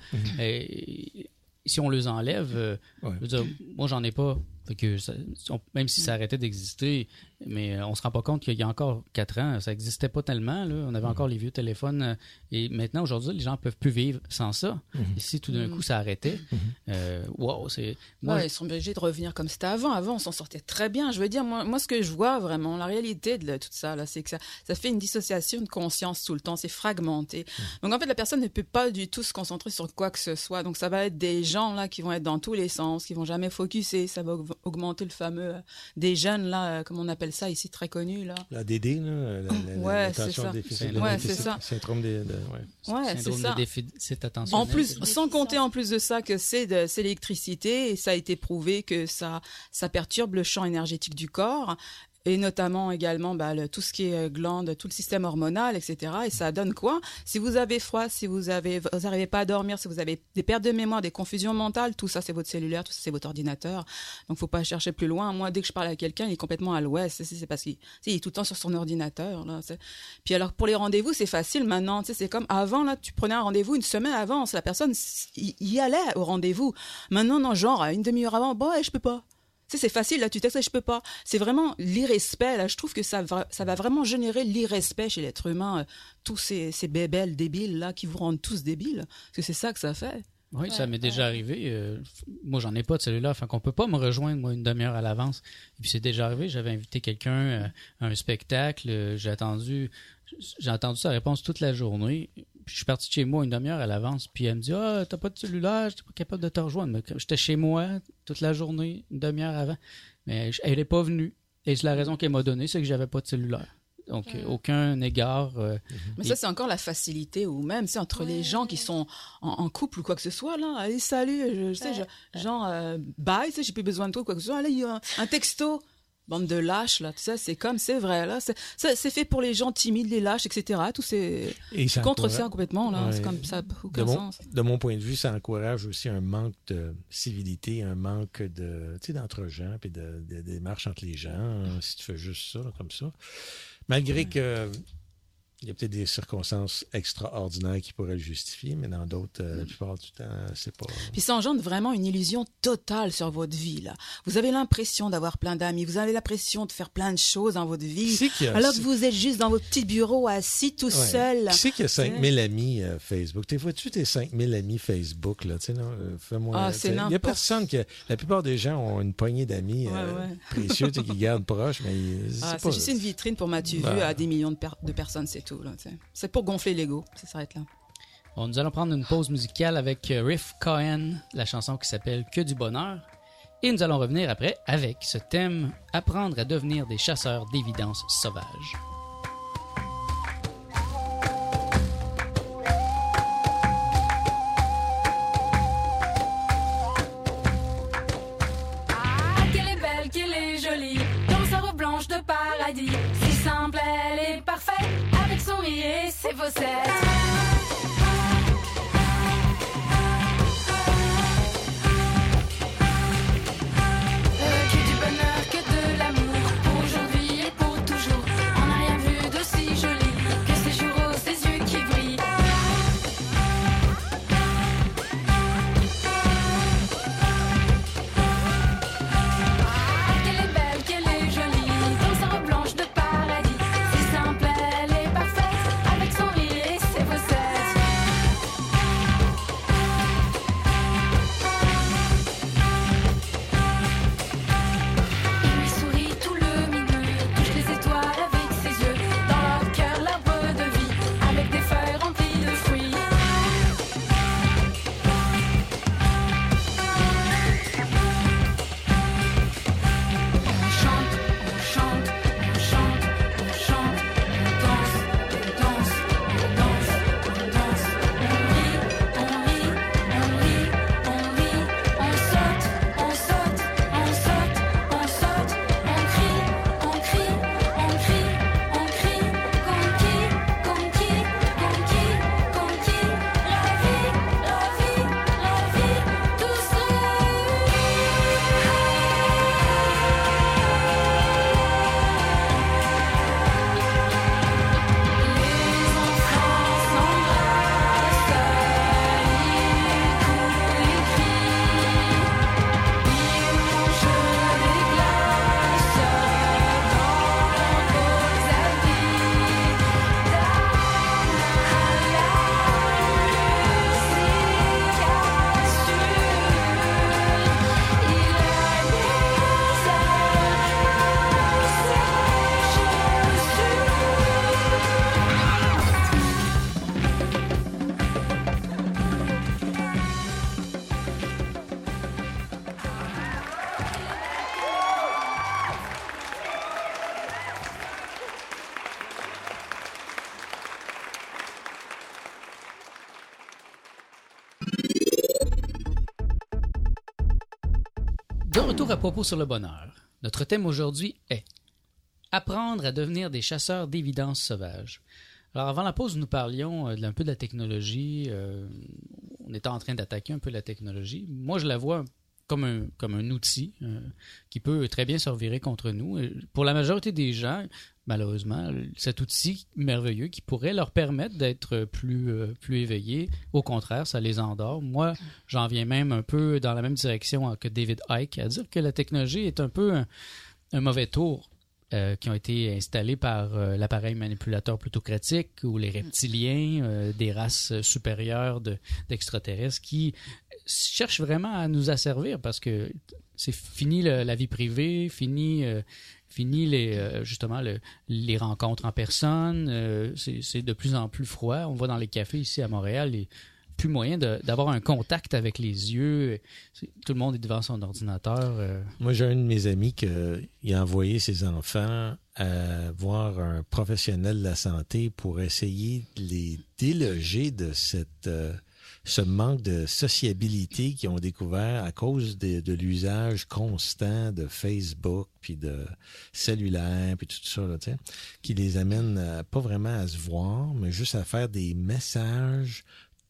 Et si on les enlève, je veux dire, moi j'en ai pas. Fait que même si ça arrêtait d'exister, mais on se rend pas compte qu'il y a encore 4 ans, ça existait pas tellement. Là. On avait encore les vieux téléphones. Et maintenant, aujourd'hui, les gens peuvent plus vivre sans ça. Et si tout d'un coup, ça arrêtait, wow, c'est... Ils sont obligés de revenir comme c'était avant. Avant, on s'en sortait très bien. Je veux dire, moi ce que je vois vraiment, la réalité de tout ça, là, c'est que ça fait une dissociation de conscience tout le temps. C'est fragmenté. Donc, en fait, la personne ne peut pas du tout se concentrer sur quoi que ce soit. Donc, ça va être des gens là qui vont être dans tous les sens, qui vont jamais focusser. Ça va augmenter le fameux des jeunes là, comme on appelle ça ici, très connu là. La DD, là, c'est ça. C'est ça. Syndrome c'est ça. de déficit attentionnel. En plus, sans compter en plus de ça que c'est l'électricité et ça a été prouvé que ça perturbe le champ énergétique du corps. Et notamment également tout ce qui est glande, tout le système hormonal, etc. Et ça donne quoi? Si vous avez froid, si vous n'arrivez pas à dormir, si vous avez des pertes de mémoire, des confusions mentales, tout ça c'est votre cellulaire, tout ça c'est votre ordinateur. Donc faut pas chercher plus loin. Moi, dès que je parle à quelqu'un, il est complètement à l'ouest. C'est parce qu'il est tout le temps sur son ordinateur. Là. Puis alors pour les rendez-vous, c'est facile maintenant. C'est comme avant, là, tu prenais un rendez-vous une semaine avant, la personne y allait au rendez-vous. Maintenant, non, genre une demi-heure avant, je peux pas. C'est facile, là, tu textes, je peux pas. C'est vraiment l'irrespect, là. Je trouve que ça va vraiment générer l'irrespect chez l'être humain. Tous ces bébelles débiles, là, qui vous rendent tous débiles. Parce que c'est ça que ça fait. Oui, ça m'est déjà arrivé. Moi, j'en ai pas de cellulaire, fait qu'on peut pas me rejoindre, moi, une demi-heure à l'avance. Et puis, c'est déjà arrivé, j'avais invité quelqu'un à un spectacle. J'ai attendu sa réponse toute la journée. Puis je suis parti de chez moi une demi-heure à l'avance. Puis elle me dit « Ah, t'as pas de cellulaire, j'étais pas capable de te rejoindre. » J'étais chez moi toute la journée, une demi-heure avant. Mais elle n'est pas venue. Et c'est la raison qu'elle m'a donnée, c'est que j'avais pas de cellulaire. Donc, aucun égard. Mais ça, c'est encore la facilité, ou même, c'est entre les gens qui sont en couple ou quoi que ce soit, là. Allez, salut, bye, j'ai plus besoin de toi, quoi que ce soit. Allez, il y a un texto. Bande de lâches, là, tout ça, c'est vrai, là. C'est fait pour les gens timides, les lâches, etc. Tout c'est contre ça complètement, là. C'est comme ça, aucun sens. De mon point de vue, ça encourage aussi un manque de civilité, un manque d'entre gens, puis de démarche entre les gens, si tu fais juste ça, là, comme ça. Malgré que Il y a peut-être des circonstances extraordinaires qui pourraient le justifier, mais dans d'autres, la plupart du temps, c'est pas... Puis ça engendre vraiment une illusion totale sur votre vie, là. Vous avez l'impression d'avoir plein d'amis, vous avez l'impression de faire plein de choses dans votre vie, alors que vous êtes juste dans votre petit bureau assis tout seul. Qui c'est qui a 5000 amis Facebook? T'es vois-tu tes 5000 amis Facebook, là? Tu sais, non, fais-moi... c'est il y a personne qui... La plupart des gens ont une poignée d'amis précieux qui gardent proches, mais... C'est juste une vitrine pour m'as-tu vu à des millions de personnes, c'est tout. Là, c'est pour gonfler l'ego, ça s'arrête là. Bon, nous allons prendre une pause musicale avec Riff Cohen, la chanson qui s'appelle Que du bonheur. Et nous allons revenir après avec ce thème « Apprendre à devenir des chasseurs d'évidence sauvages ». Paradis, si simple, elle est parfaite, avec son rire et ses fossettes. Que du bonheur, que de l'amour, pour aujourd'hui et pour toujours. On n'a rien vu d'aussi joli que ces jours roses, ces yeux qui brillent. Qu'elle est belle, qu'elle est jolie. Blanche de paradis, si simple, elle est parfaite, avec son rire et ses fossettes. Il lui sourit tout lumineux, touche les étoiles avec ses yeux, dans leur cœur l'arbre de vie, avec des feuilles remplies de fruits. On chante, on chante. On chante, on chante, on danse, on danse, on danse, on danse. On rit, on rit, on rit, on rit. On saute, on saute, on saute, on saute. On crie, on crie, on crie, on crie. Conquis, conquis, conquis, conquis. La vie, la vie, la vie, tous les enfants s'embrassent, ils courent, ils crient, ils mangent des glaces dans vos habits. De retour à propos sur le bonheur. Notre thème aujourd'hui est apprendre à devenir des chasseurs d'évidence sauvages. Alors avant la pause, nous parlions un peu de la technologie. On était en train d'attaquer un peu la technologie. Moi, je la vois comme un outil qui peut très bien se revirer contre nous. Et pour la majorité des gens, malheureusement, cet outil merveilleux qui pourrait leur permettre d'être plus éveillés, au contraire, ça les endort. Moi, j'en viens même un peu dans la même direction que David Icke, à dire que la technologie est un peu un mauvais tour qui ont été installés par l'appareil manipulateur plutocratique ou les reptiliens, des races supérieures d'extraterrestres qui cherchent vraiment à nous asservir parce que c'est fini la vie privée, fini justement les rencontres en personne, c'est de plus en plus froid. On va dans les cafés ici à Montréal et plus moyen d'avoir un contact avec les yeux. Tout le monde est devant son ordinateur. Moi, j'ai un de mes amis qui a envoyé ses enfants à voir un professionnel de la santé pour essayer de les déloger de ce manque de sociabilité qu'ils ont découvert à cause de l'usage constant de Facebook, puis de cellulaire, puis tout ça, là, qui les amène pas vraiment à se voir, mais juste à faire des messages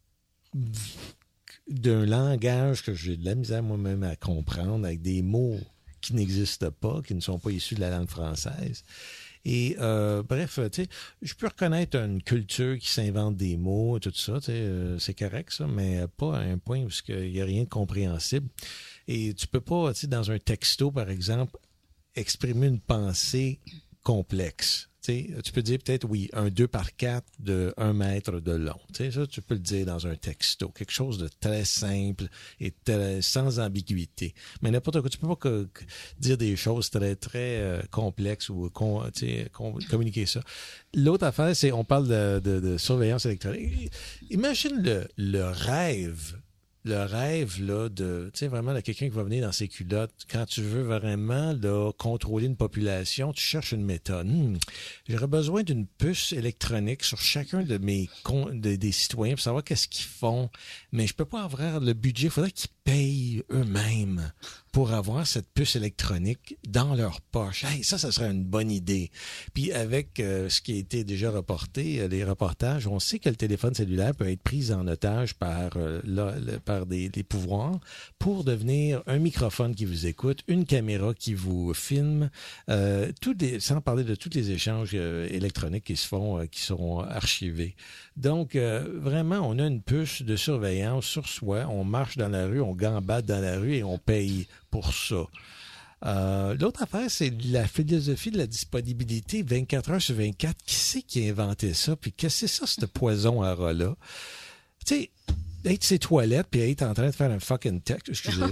d'un langage que j'ai de la misère moi-même à comprendre, avec des mots qui n'existent pas, qui ne sont pas issus de la langue française. Et bref, tu sais, je peux reconnaître une culture qui s'invente des mots, tout ça, tu sais, c'est correct ça, mais pas à un point où il n'y a rien de compréhensible. Et tu peux pas, tu sais, dans un texto, par exemple, exprimer une pensée complexe. Tu sais, tu peux dire peut-être, oui, un 2x4 de 1 mètre de long. Tu sais, ça, tu peux le dire dans un texto. Quelque chose de très simple et sans ambiguïté. Mais n'importe quoi, tu peux pas dire des choses très, très complexes ou communiquer ça. L'autre affaire, c'est, on parle de surveillance électronique. Imagine le rêve. Le rêve, là, tu sais, vraiment, de quelqu'un qui va venir dans ses culottes, quand tu veux vraiment, là, contrôler une population, tu cherches une méthode. J'aurais besoin d'une puce électronique sur chacun de des citoyens pour savoir qu'est-ce qu'ils font. Mais je peux pas avoir le budget. Il faudrait qu'ils payent eux-mêmes pour avoir cette puce électronique dans leur poche. Hey, ça serait une bonne idée. Puis avec ce qui a été déjà reporté, les reportages, on sait que le téléphone cellulaire peut être pris en otage par des pouvoirs pour devenir un microphone qui vous écoute, une caméra qui vous filme, sans parler de tous les échanges électroniques qui se font, qui seront archivés. Donc, vraiment, on a une puce de surveillance sur soi. On marche dans la rue, on gambade dans la rue et on paye pour ça. L'autre affaire, c'est la philosophie de la disponibilité 24 heures sur 24. Qui c'est qui a inventé ça? Puis qu'est-ce que c'est ça, ce poison à rat-là? Tu sais, être ses toilettes puis être en train de faire un fucking texte, excusez,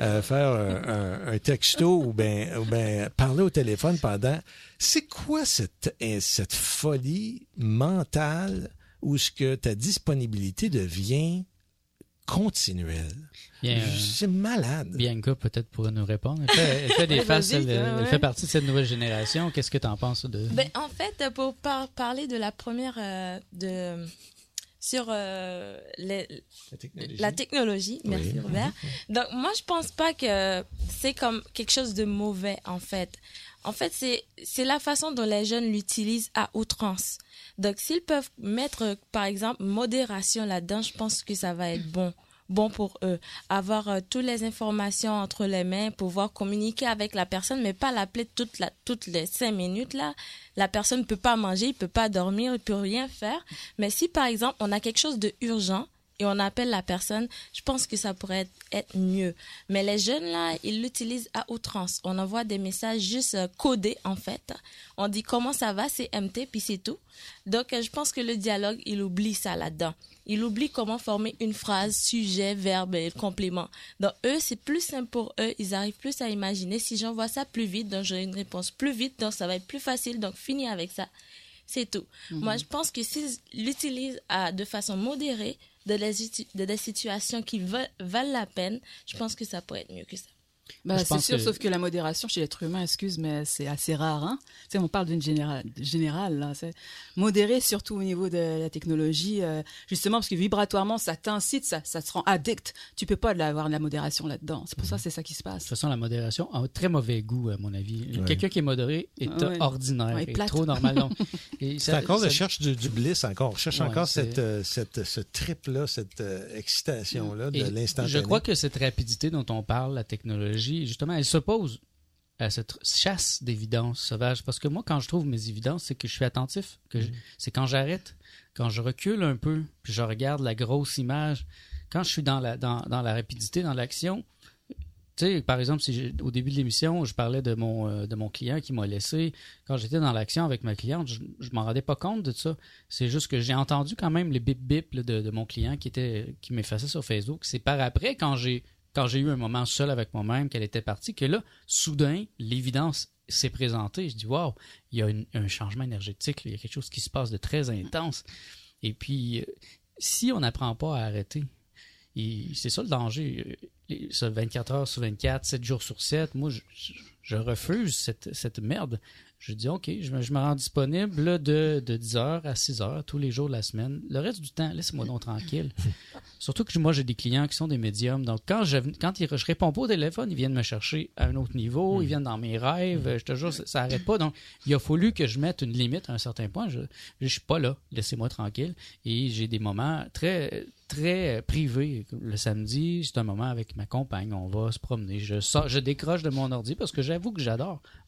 faire un texto ou ben parler au téléphone pendant... C'est quoi cette folie mentale où ce que ta disponibilité devient continuelle? C'est malade. Bianca, peut-être, pourrait nous répondre. Elle fait des faces, elle fait partie de cette nouvelle génération. Qu'est-ce que tu en penses de... Ben, en fait, pour parler de la première... sur la technologie. Merci, Robert. Donc, moi, je pense pas que c'est comme quelque chose de mauvais, en fait. En fait, c'est la façon dont les jeunes l'utilisent à outrance. Donc, s'ils peuvent mettre, par exemple, modération là-dedans, je pense que ça va être bon pour eux. Avoir toutes les informations entre les mains, pouvoir communiquer avec la personne, mais pas l'appeler toutes les 5 minutes, là. La personne ne peut pas manger, il peut pas dormir, il peut rien faire. Mais si, par exemple, on a quelque chose de urgent et on appelle la personne, je pense que ça pourrait être mieux. Mais les jeunes, là, ils l'utilisent à outrance. On envoie des messages juste codés, en fait. On dit comment ça va, c'est MT, puis c'est tout. Donc, je pense que le dialogue, il oublie ça là-dedans. Il oublie comment former une phrase, sujet, verbe et complément. Donc, eux, c'est plus simple pour eux. Ils arrivent plus à imaginer. Si j'envoie ça plus vite, donc j'aurai une réponse plus vite, donc ça va être plus facile. Donc, finis avec ça. C'est tout. Moi, je pense que s'ils l'utilisent de façon modérée, de des situations qui valent la peine, je pense que ça pourrait être mieux que ça. Bah, c'est sûr, sauf que la modération chez l'être humain, mais c'est assez rare. Hein. Tu sais, on parle d'une générale. Là, c'est modéré, surtout au niveau de la technologie, justement, parce que vibratoirement, ça t'incite, ça te rend addict. Tu peux pas avoir de la modération là-dedans. C'est pour ça que c'est ça qui se passe. De toute façon, la modération a un très mauvais goût, à mon avis. Ouais. Quelqu'un qui est modéré est ordinaire, est trop normal. Donc, c'est encore, je cherche du bliss encore. Je cherche encore ce trip-là, cette excitation-là de l'instantané. Je crois que cette rapidité dont on parle, la technologie, justement, elle s'oppose à cette chasse d'évidences sauvages. Parce que moi, quand je trouve mes évidences, c'est que je suis attentif. C'est quand j'arrête, quand je recule un peu, puis je regarde la grosse image. Quand je suis dans la rapidité, dans l'action, tu sais, par exemple, au début de l'émission, je parlais de mon client qui m'a laissé. Quand j'étais dans l'action avec ma cliente, je m'en rendais pas compte de ça. C'est juste que j'ai entendu quand même les bip-bip de mon client qui m'effaçait sur Facebook. C'est par après, quand j'ai eu un moment seul avec moi-même, qu'elle était partie, que là, soudain, l'évidence s'est présentée. Je dis, wow, il y a un changement énergétique, il y a quelque chose qui se passe de très intense. Et puis, si on n'apprend pas à arrêter, c'est ça le danger. 24 heures sur 24, 7 jours sur 7, moi, je refuse cette merde. Je dis, OK, je me rends disponible là, de 10h à 6h tous les jours de la semaine. Le reste du temps, laissez-moi donc tranquille. Surtout que moi, j'ai des clients qui sont des médiums. Donc, quand je réponds pas au téléphone, ils viennent me chercher à un autre niveau. Ils viennent dans mes rêves. Je te jure, ça n'arrête pas. Donc, il a fallu que je mette une limite à un certain point. Je suis pas là. Laissez-moi tranquille. Et j'ai des moments très, très privés. Le samedi, c'est un moment avec ma compagne. On va se promener. Je décroche de mon ordi parce que j'avoue que j'adore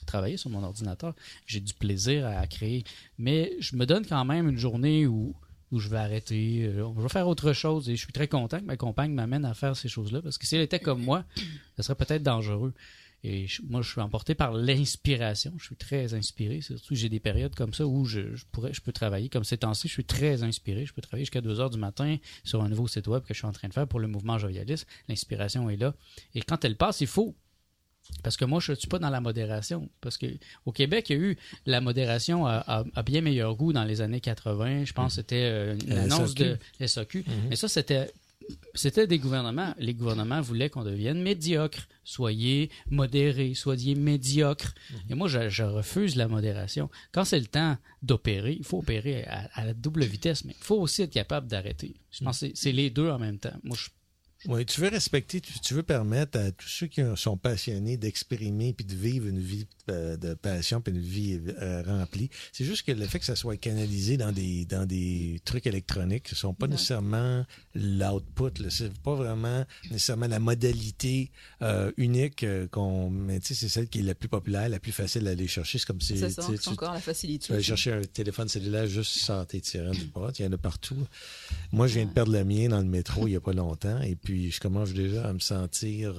travailler sur mon ordinateur. J'ai du plaisir à créer. Mais je me donne quand même une journée où je vais arrêter, je vais faire autre chose. Et je suis très content que ma compagne m'amène à faire ces choses-là, parce que si elle était comme moi, ça serait peut-être dangereux. Et moi, je suis emporté par l'inspiration. Je suis très inspiré. Surtout, j'ai des périodes comme ça où je peux travailler. Comme ces temps-ci, je suis très inspiré. Je peux travailler jusqu'à 2 heures du matin sur un nouveau site web que je suis en train de faire pour le mouvement Jovialis. L'inspiration est là. Et quand elle passe, il faut. Parce que moi, je ne suis pas dans la modération. Parce qu'au Québec, il y a eu la modération à bien meilleur goût dans les années 80. Je pense que c'était une annonce de SAQ. Mais ça, c'était des gouvernements. Les gouvernements voulaient qu'on devienne médiocre. Soyez modérés, soyez médiocres. Et moi, je refuse la modération. Quand c'est le temps d'opérer, il faut opérer à la double vitesse, mais il faut aussi être capable d'arrêter. Je pense que c'est les deux en même temps. Moi, Oui, tu veux respecter, tu veux permettre à tous ceux qui sont passionnés d'exprimer puis de vivre une vie de passion puis une vie remplie. C'est juste que le fait que ça soit canalisé dans des trucs électroniques, ce sont pas nécessairement l'output, là. C'est pas vraiment nécessairement la modalité unique mais tu sais, c'est celle qui est la plus populaire, la plus facile à aller chercher. C'est comme si c'est encore la facilité. Tu vas aller chercher un téléphone cellulaire juste sans tes tirant du bras. Il y en a partout. Moi, je viens de perdre le mien dans le métro il y a pas longtemps et puis je commence déjà à me sentir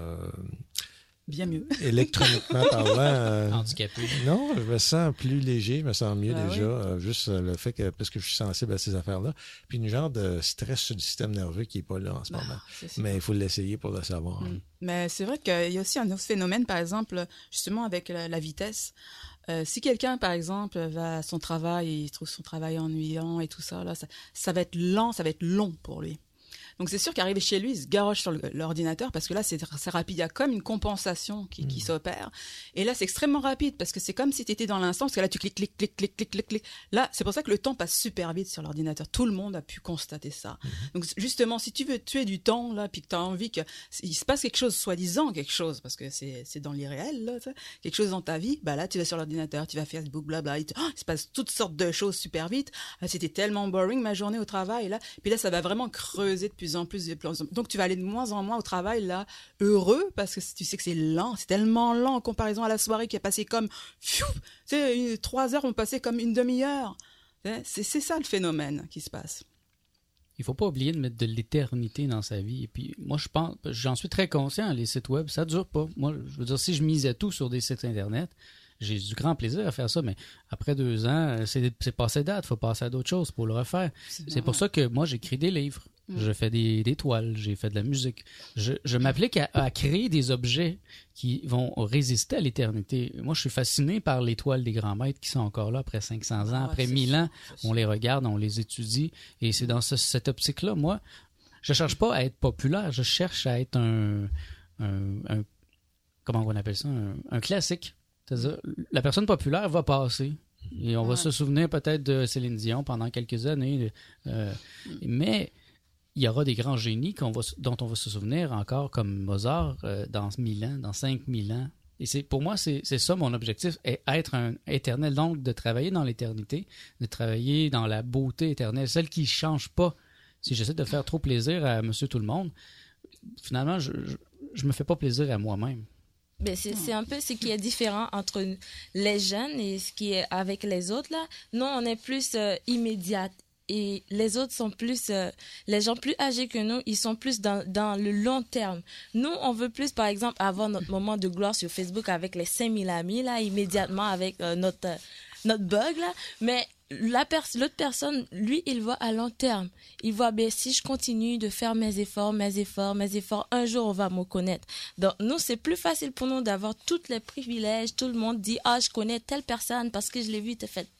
bien mieux. Électroniquement parlant. Handicapé. Non, je me sens plus léger, je me sens mieux déjà. Oui. Juste le fait que, parce que je suis sensible à ces affaires-là. Puis une genre de stress sur le système nerveux qui n'est pas là en ce moment. Mais il faut l'essayer pour le savoir. Mais c'est vrai qu'il y a aussi un autre phénomène, par exemple, justement avec la vitesse. Si quelqu'un, par exemple, va à son travail et il trouve son travail ennuyant et tout ça, là, ça va être lent, ça va être long pour lui. Donc c'est sûr qu'arriver chez lui, il se garoche sur l'ordinateur parce que là c'est rapide, il y a comme une compensation qui s'opère. Et là c'est extrêmement rapide parce que c'est comme si tu étais dans l'instant, parce que là tu cliques. Là c'est pour ça que le temps passe super vite sur l'ordinateur. Tout le monde a pu constater ça. Donc justement si tu veux tuer du temps là, puis que tu as envie qu'il se passe quelque chose, soi-disant quelque chose, parce que c'est dans l'irréel, là, quelque chose dans ta vie, bah là tu vas sur l'ordinateur, tu vas Facebook, blabla, il se passe toutes sortes de choses super vite. C'était tellement boring ma journée au travail là, puis là ça va vraiment creuser de plus en plus. Donc tu vas aller de moins en moins au travail là, heureux, parce que tu sais que c'est lent, c'est tellement lent en comparaison à la soirée qui a passé comme 3 heures ont passé comme une demi-heure. C'est ça le phénomène qui se passe. Il faut pas oublier de mettre de l'éternité dans sa vie. Et puis moi j'en suis très conscient, les sites web, ça dure pas. Moi, je veux dire, si je misais tout sur des sites internet, j'ai du grand plaisir à faire ça, mais après 2 ans, c'est passé date, il faut passer à d'autres choses pour le refaire. C'est pour ça que moi, j'écris des livres, je fais des toiles, j'ai fait de la musique. Je m'applique à créer des objets qui vont résister à l'éternité. Moi, je suis fasciné par les toiles des grands maîtres qui sont encore là après 500 ans, après 1000 ans. On les regarde, on les étudie, et c'est dans cette optique-là, moi, je cherche pas à être populaire, je cherche à être un comment on appelle ça, un classique. C'est-à-dire, la personne populaire va passer. Et on va se souvenir peut-être de Céline Dion pendant quelques années. Mais il y aura des grands génies dont on va se souvenir encore, comme Mozart, dans 1000 ans, dans 5000 ans. Et pour moi, c'est ça mon objectif, être un éternel. Donc, de travailler dans l'éternité, de travailler dans la beauté éternelle, celle qui ne change pas. Si j'essaie de faire trop plaisir à monsieur tout le monde, finalement, je me fais pas plaisir à moi-même. Ben c'est un peu ce qui est différent entre les jeunes et ce qui est avec les autres là. Nous on est plus immédiat et les autres sont plus les gens plus âgés que nous, ils sont plus dans le long terme. Nous on veut plus par exemple avoir notre moment de gloire sur Facebook avec les 5000 amis là immédiatement avec notre bug là, mais l'autre personne, lui, il voit à long terme. Il voit, ben, si je continue de faire mes efforts, un jour, on va me connaître. Donc, nous, c'est plus facile pour nous d'avoir tous les privilèges. Tout le monde dit, je connais telle personne parce que je l'ai vu te faire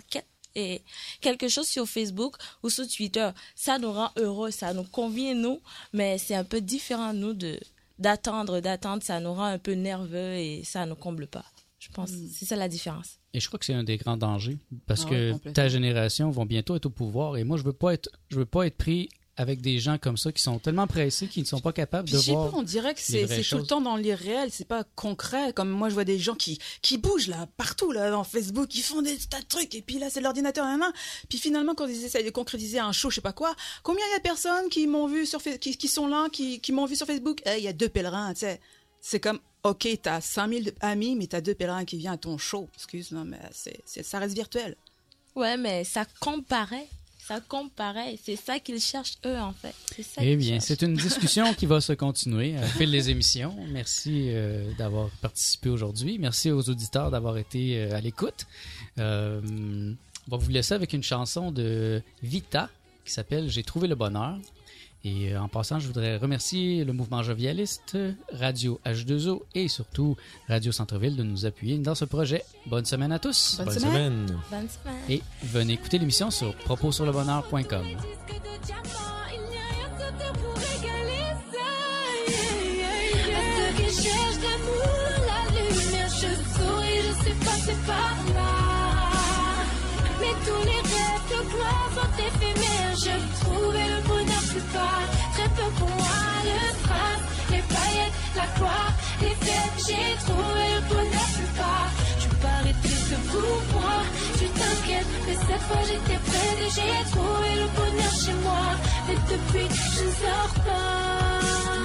quelque chose sur Facebook ou sur Twitter. Ça nous rend heureux, ça nous convient, nous, mais c'est un peu différent, nous, d'attendre. Ça nous rend un peu nerveux et ça nous comble pas. Je pense c'est ça la différence. Et je crois que c'est un des grands dangers parce que ta génération va bientôt être au pouvoir et moi je veux pas être pris avec des gens comme ça qui sont tellement pressés qu'ils ne sont pas capables de voir. On dirait que c'est tout le temps dans l'irréel, c'est pas concret. Comme moi je vois des gens qui bougent là partout là dans Facebook, ils font des tas de trucs et puis là c'est l'ordinateur à la main. Puis finalement quand ils essayent de concrétiser un show, je sais pas quoi, combien il y a de personnes qui m'ont vu sur qui sont là, qui m'ont vu sur Facebook, il y a 2 pèlerins, tu sais. C'est comme OK, t'as 5000 amis, mais t'as 2 pèlerins qui viennent à ton show. Excuse, non, mais ça reste virtuel. Ouais, mais ça comparait. C'est ça qu'ils cherchent, eux, en fait. C'est ça Eh qu'ils bien, cherchent. c'est une discussion qui va se continuer au fil des émissions. Merci d'avoir participé aujourd'hui. Merci aux auditeurs d'avoir été à l'écoute. On va vous laisser avec une chanson de Vita qui s'appelle « J'ai trouvé le bonheur ». Et en passant, je voudrais remercier le mouvement jovialiste, Radio H2O et surtout Radio Centre-Ville de nous appuyer dans ce projet. Bonne semaine à tous. Bonne Bonne semaine. semaine. Bonne semaine. Et venez écouter l'émission sur proposurlebonheur.com. Disque de diamant, il n'y a rien sur terre pour égaler ça. À ceux qui cherchent l'amour, la lumière, je souris, je suis passé par là. Mais tous les rêves de gloire sont éphémères. Je trouvais le bonheur plus bas. Très peu pour moi, le strass, les paillettes, la gloire, les fêtes. J'ai trouvé le bonheur plus bas. Tu parais triste pour moi, tu t'inquiètes, mais cette fois j'étais prête et j'ai trouvé le bonheur chez moi. Mais depuis, je ne sors pas.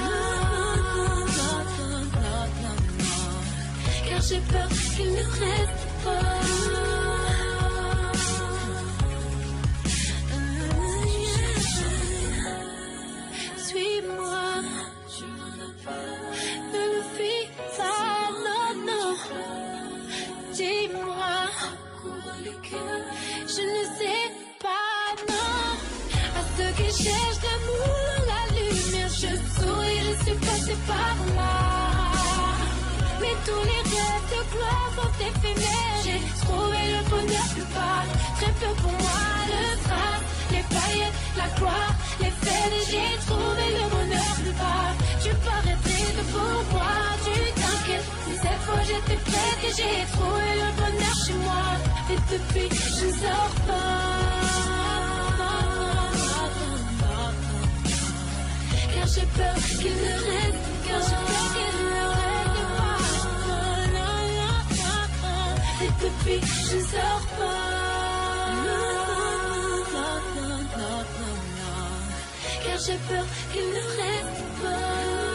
Car j'ai peur qu'il ne reste pas. Suis-moi, ne le fais pas, non, non. Dis-moi, je ne sais pas, non. À ceux qui cherchent l'amour, la lumière, je souris, je suis passé par là. Mais tous les rêves de gloire sont éphémères. J'ai trouvé le bonheur plus bas. Très peu pour moi, le strass, les paillettes, la gloire, les fêtes. J'ai trouvé le bonheur plus bas. Tu parais triste pour moi, tu t'inquiètes. Mais cette fois j'étais prête et j'ai trouvé le bonheur chez moi. Et depuis, je ne sors pas. Car j'ai peur qu'il ne reste, car j'ai peur qu'il ne reste pas. Et depuis, je ne sors pas. Car j'ai peur qu'il ne reste pas.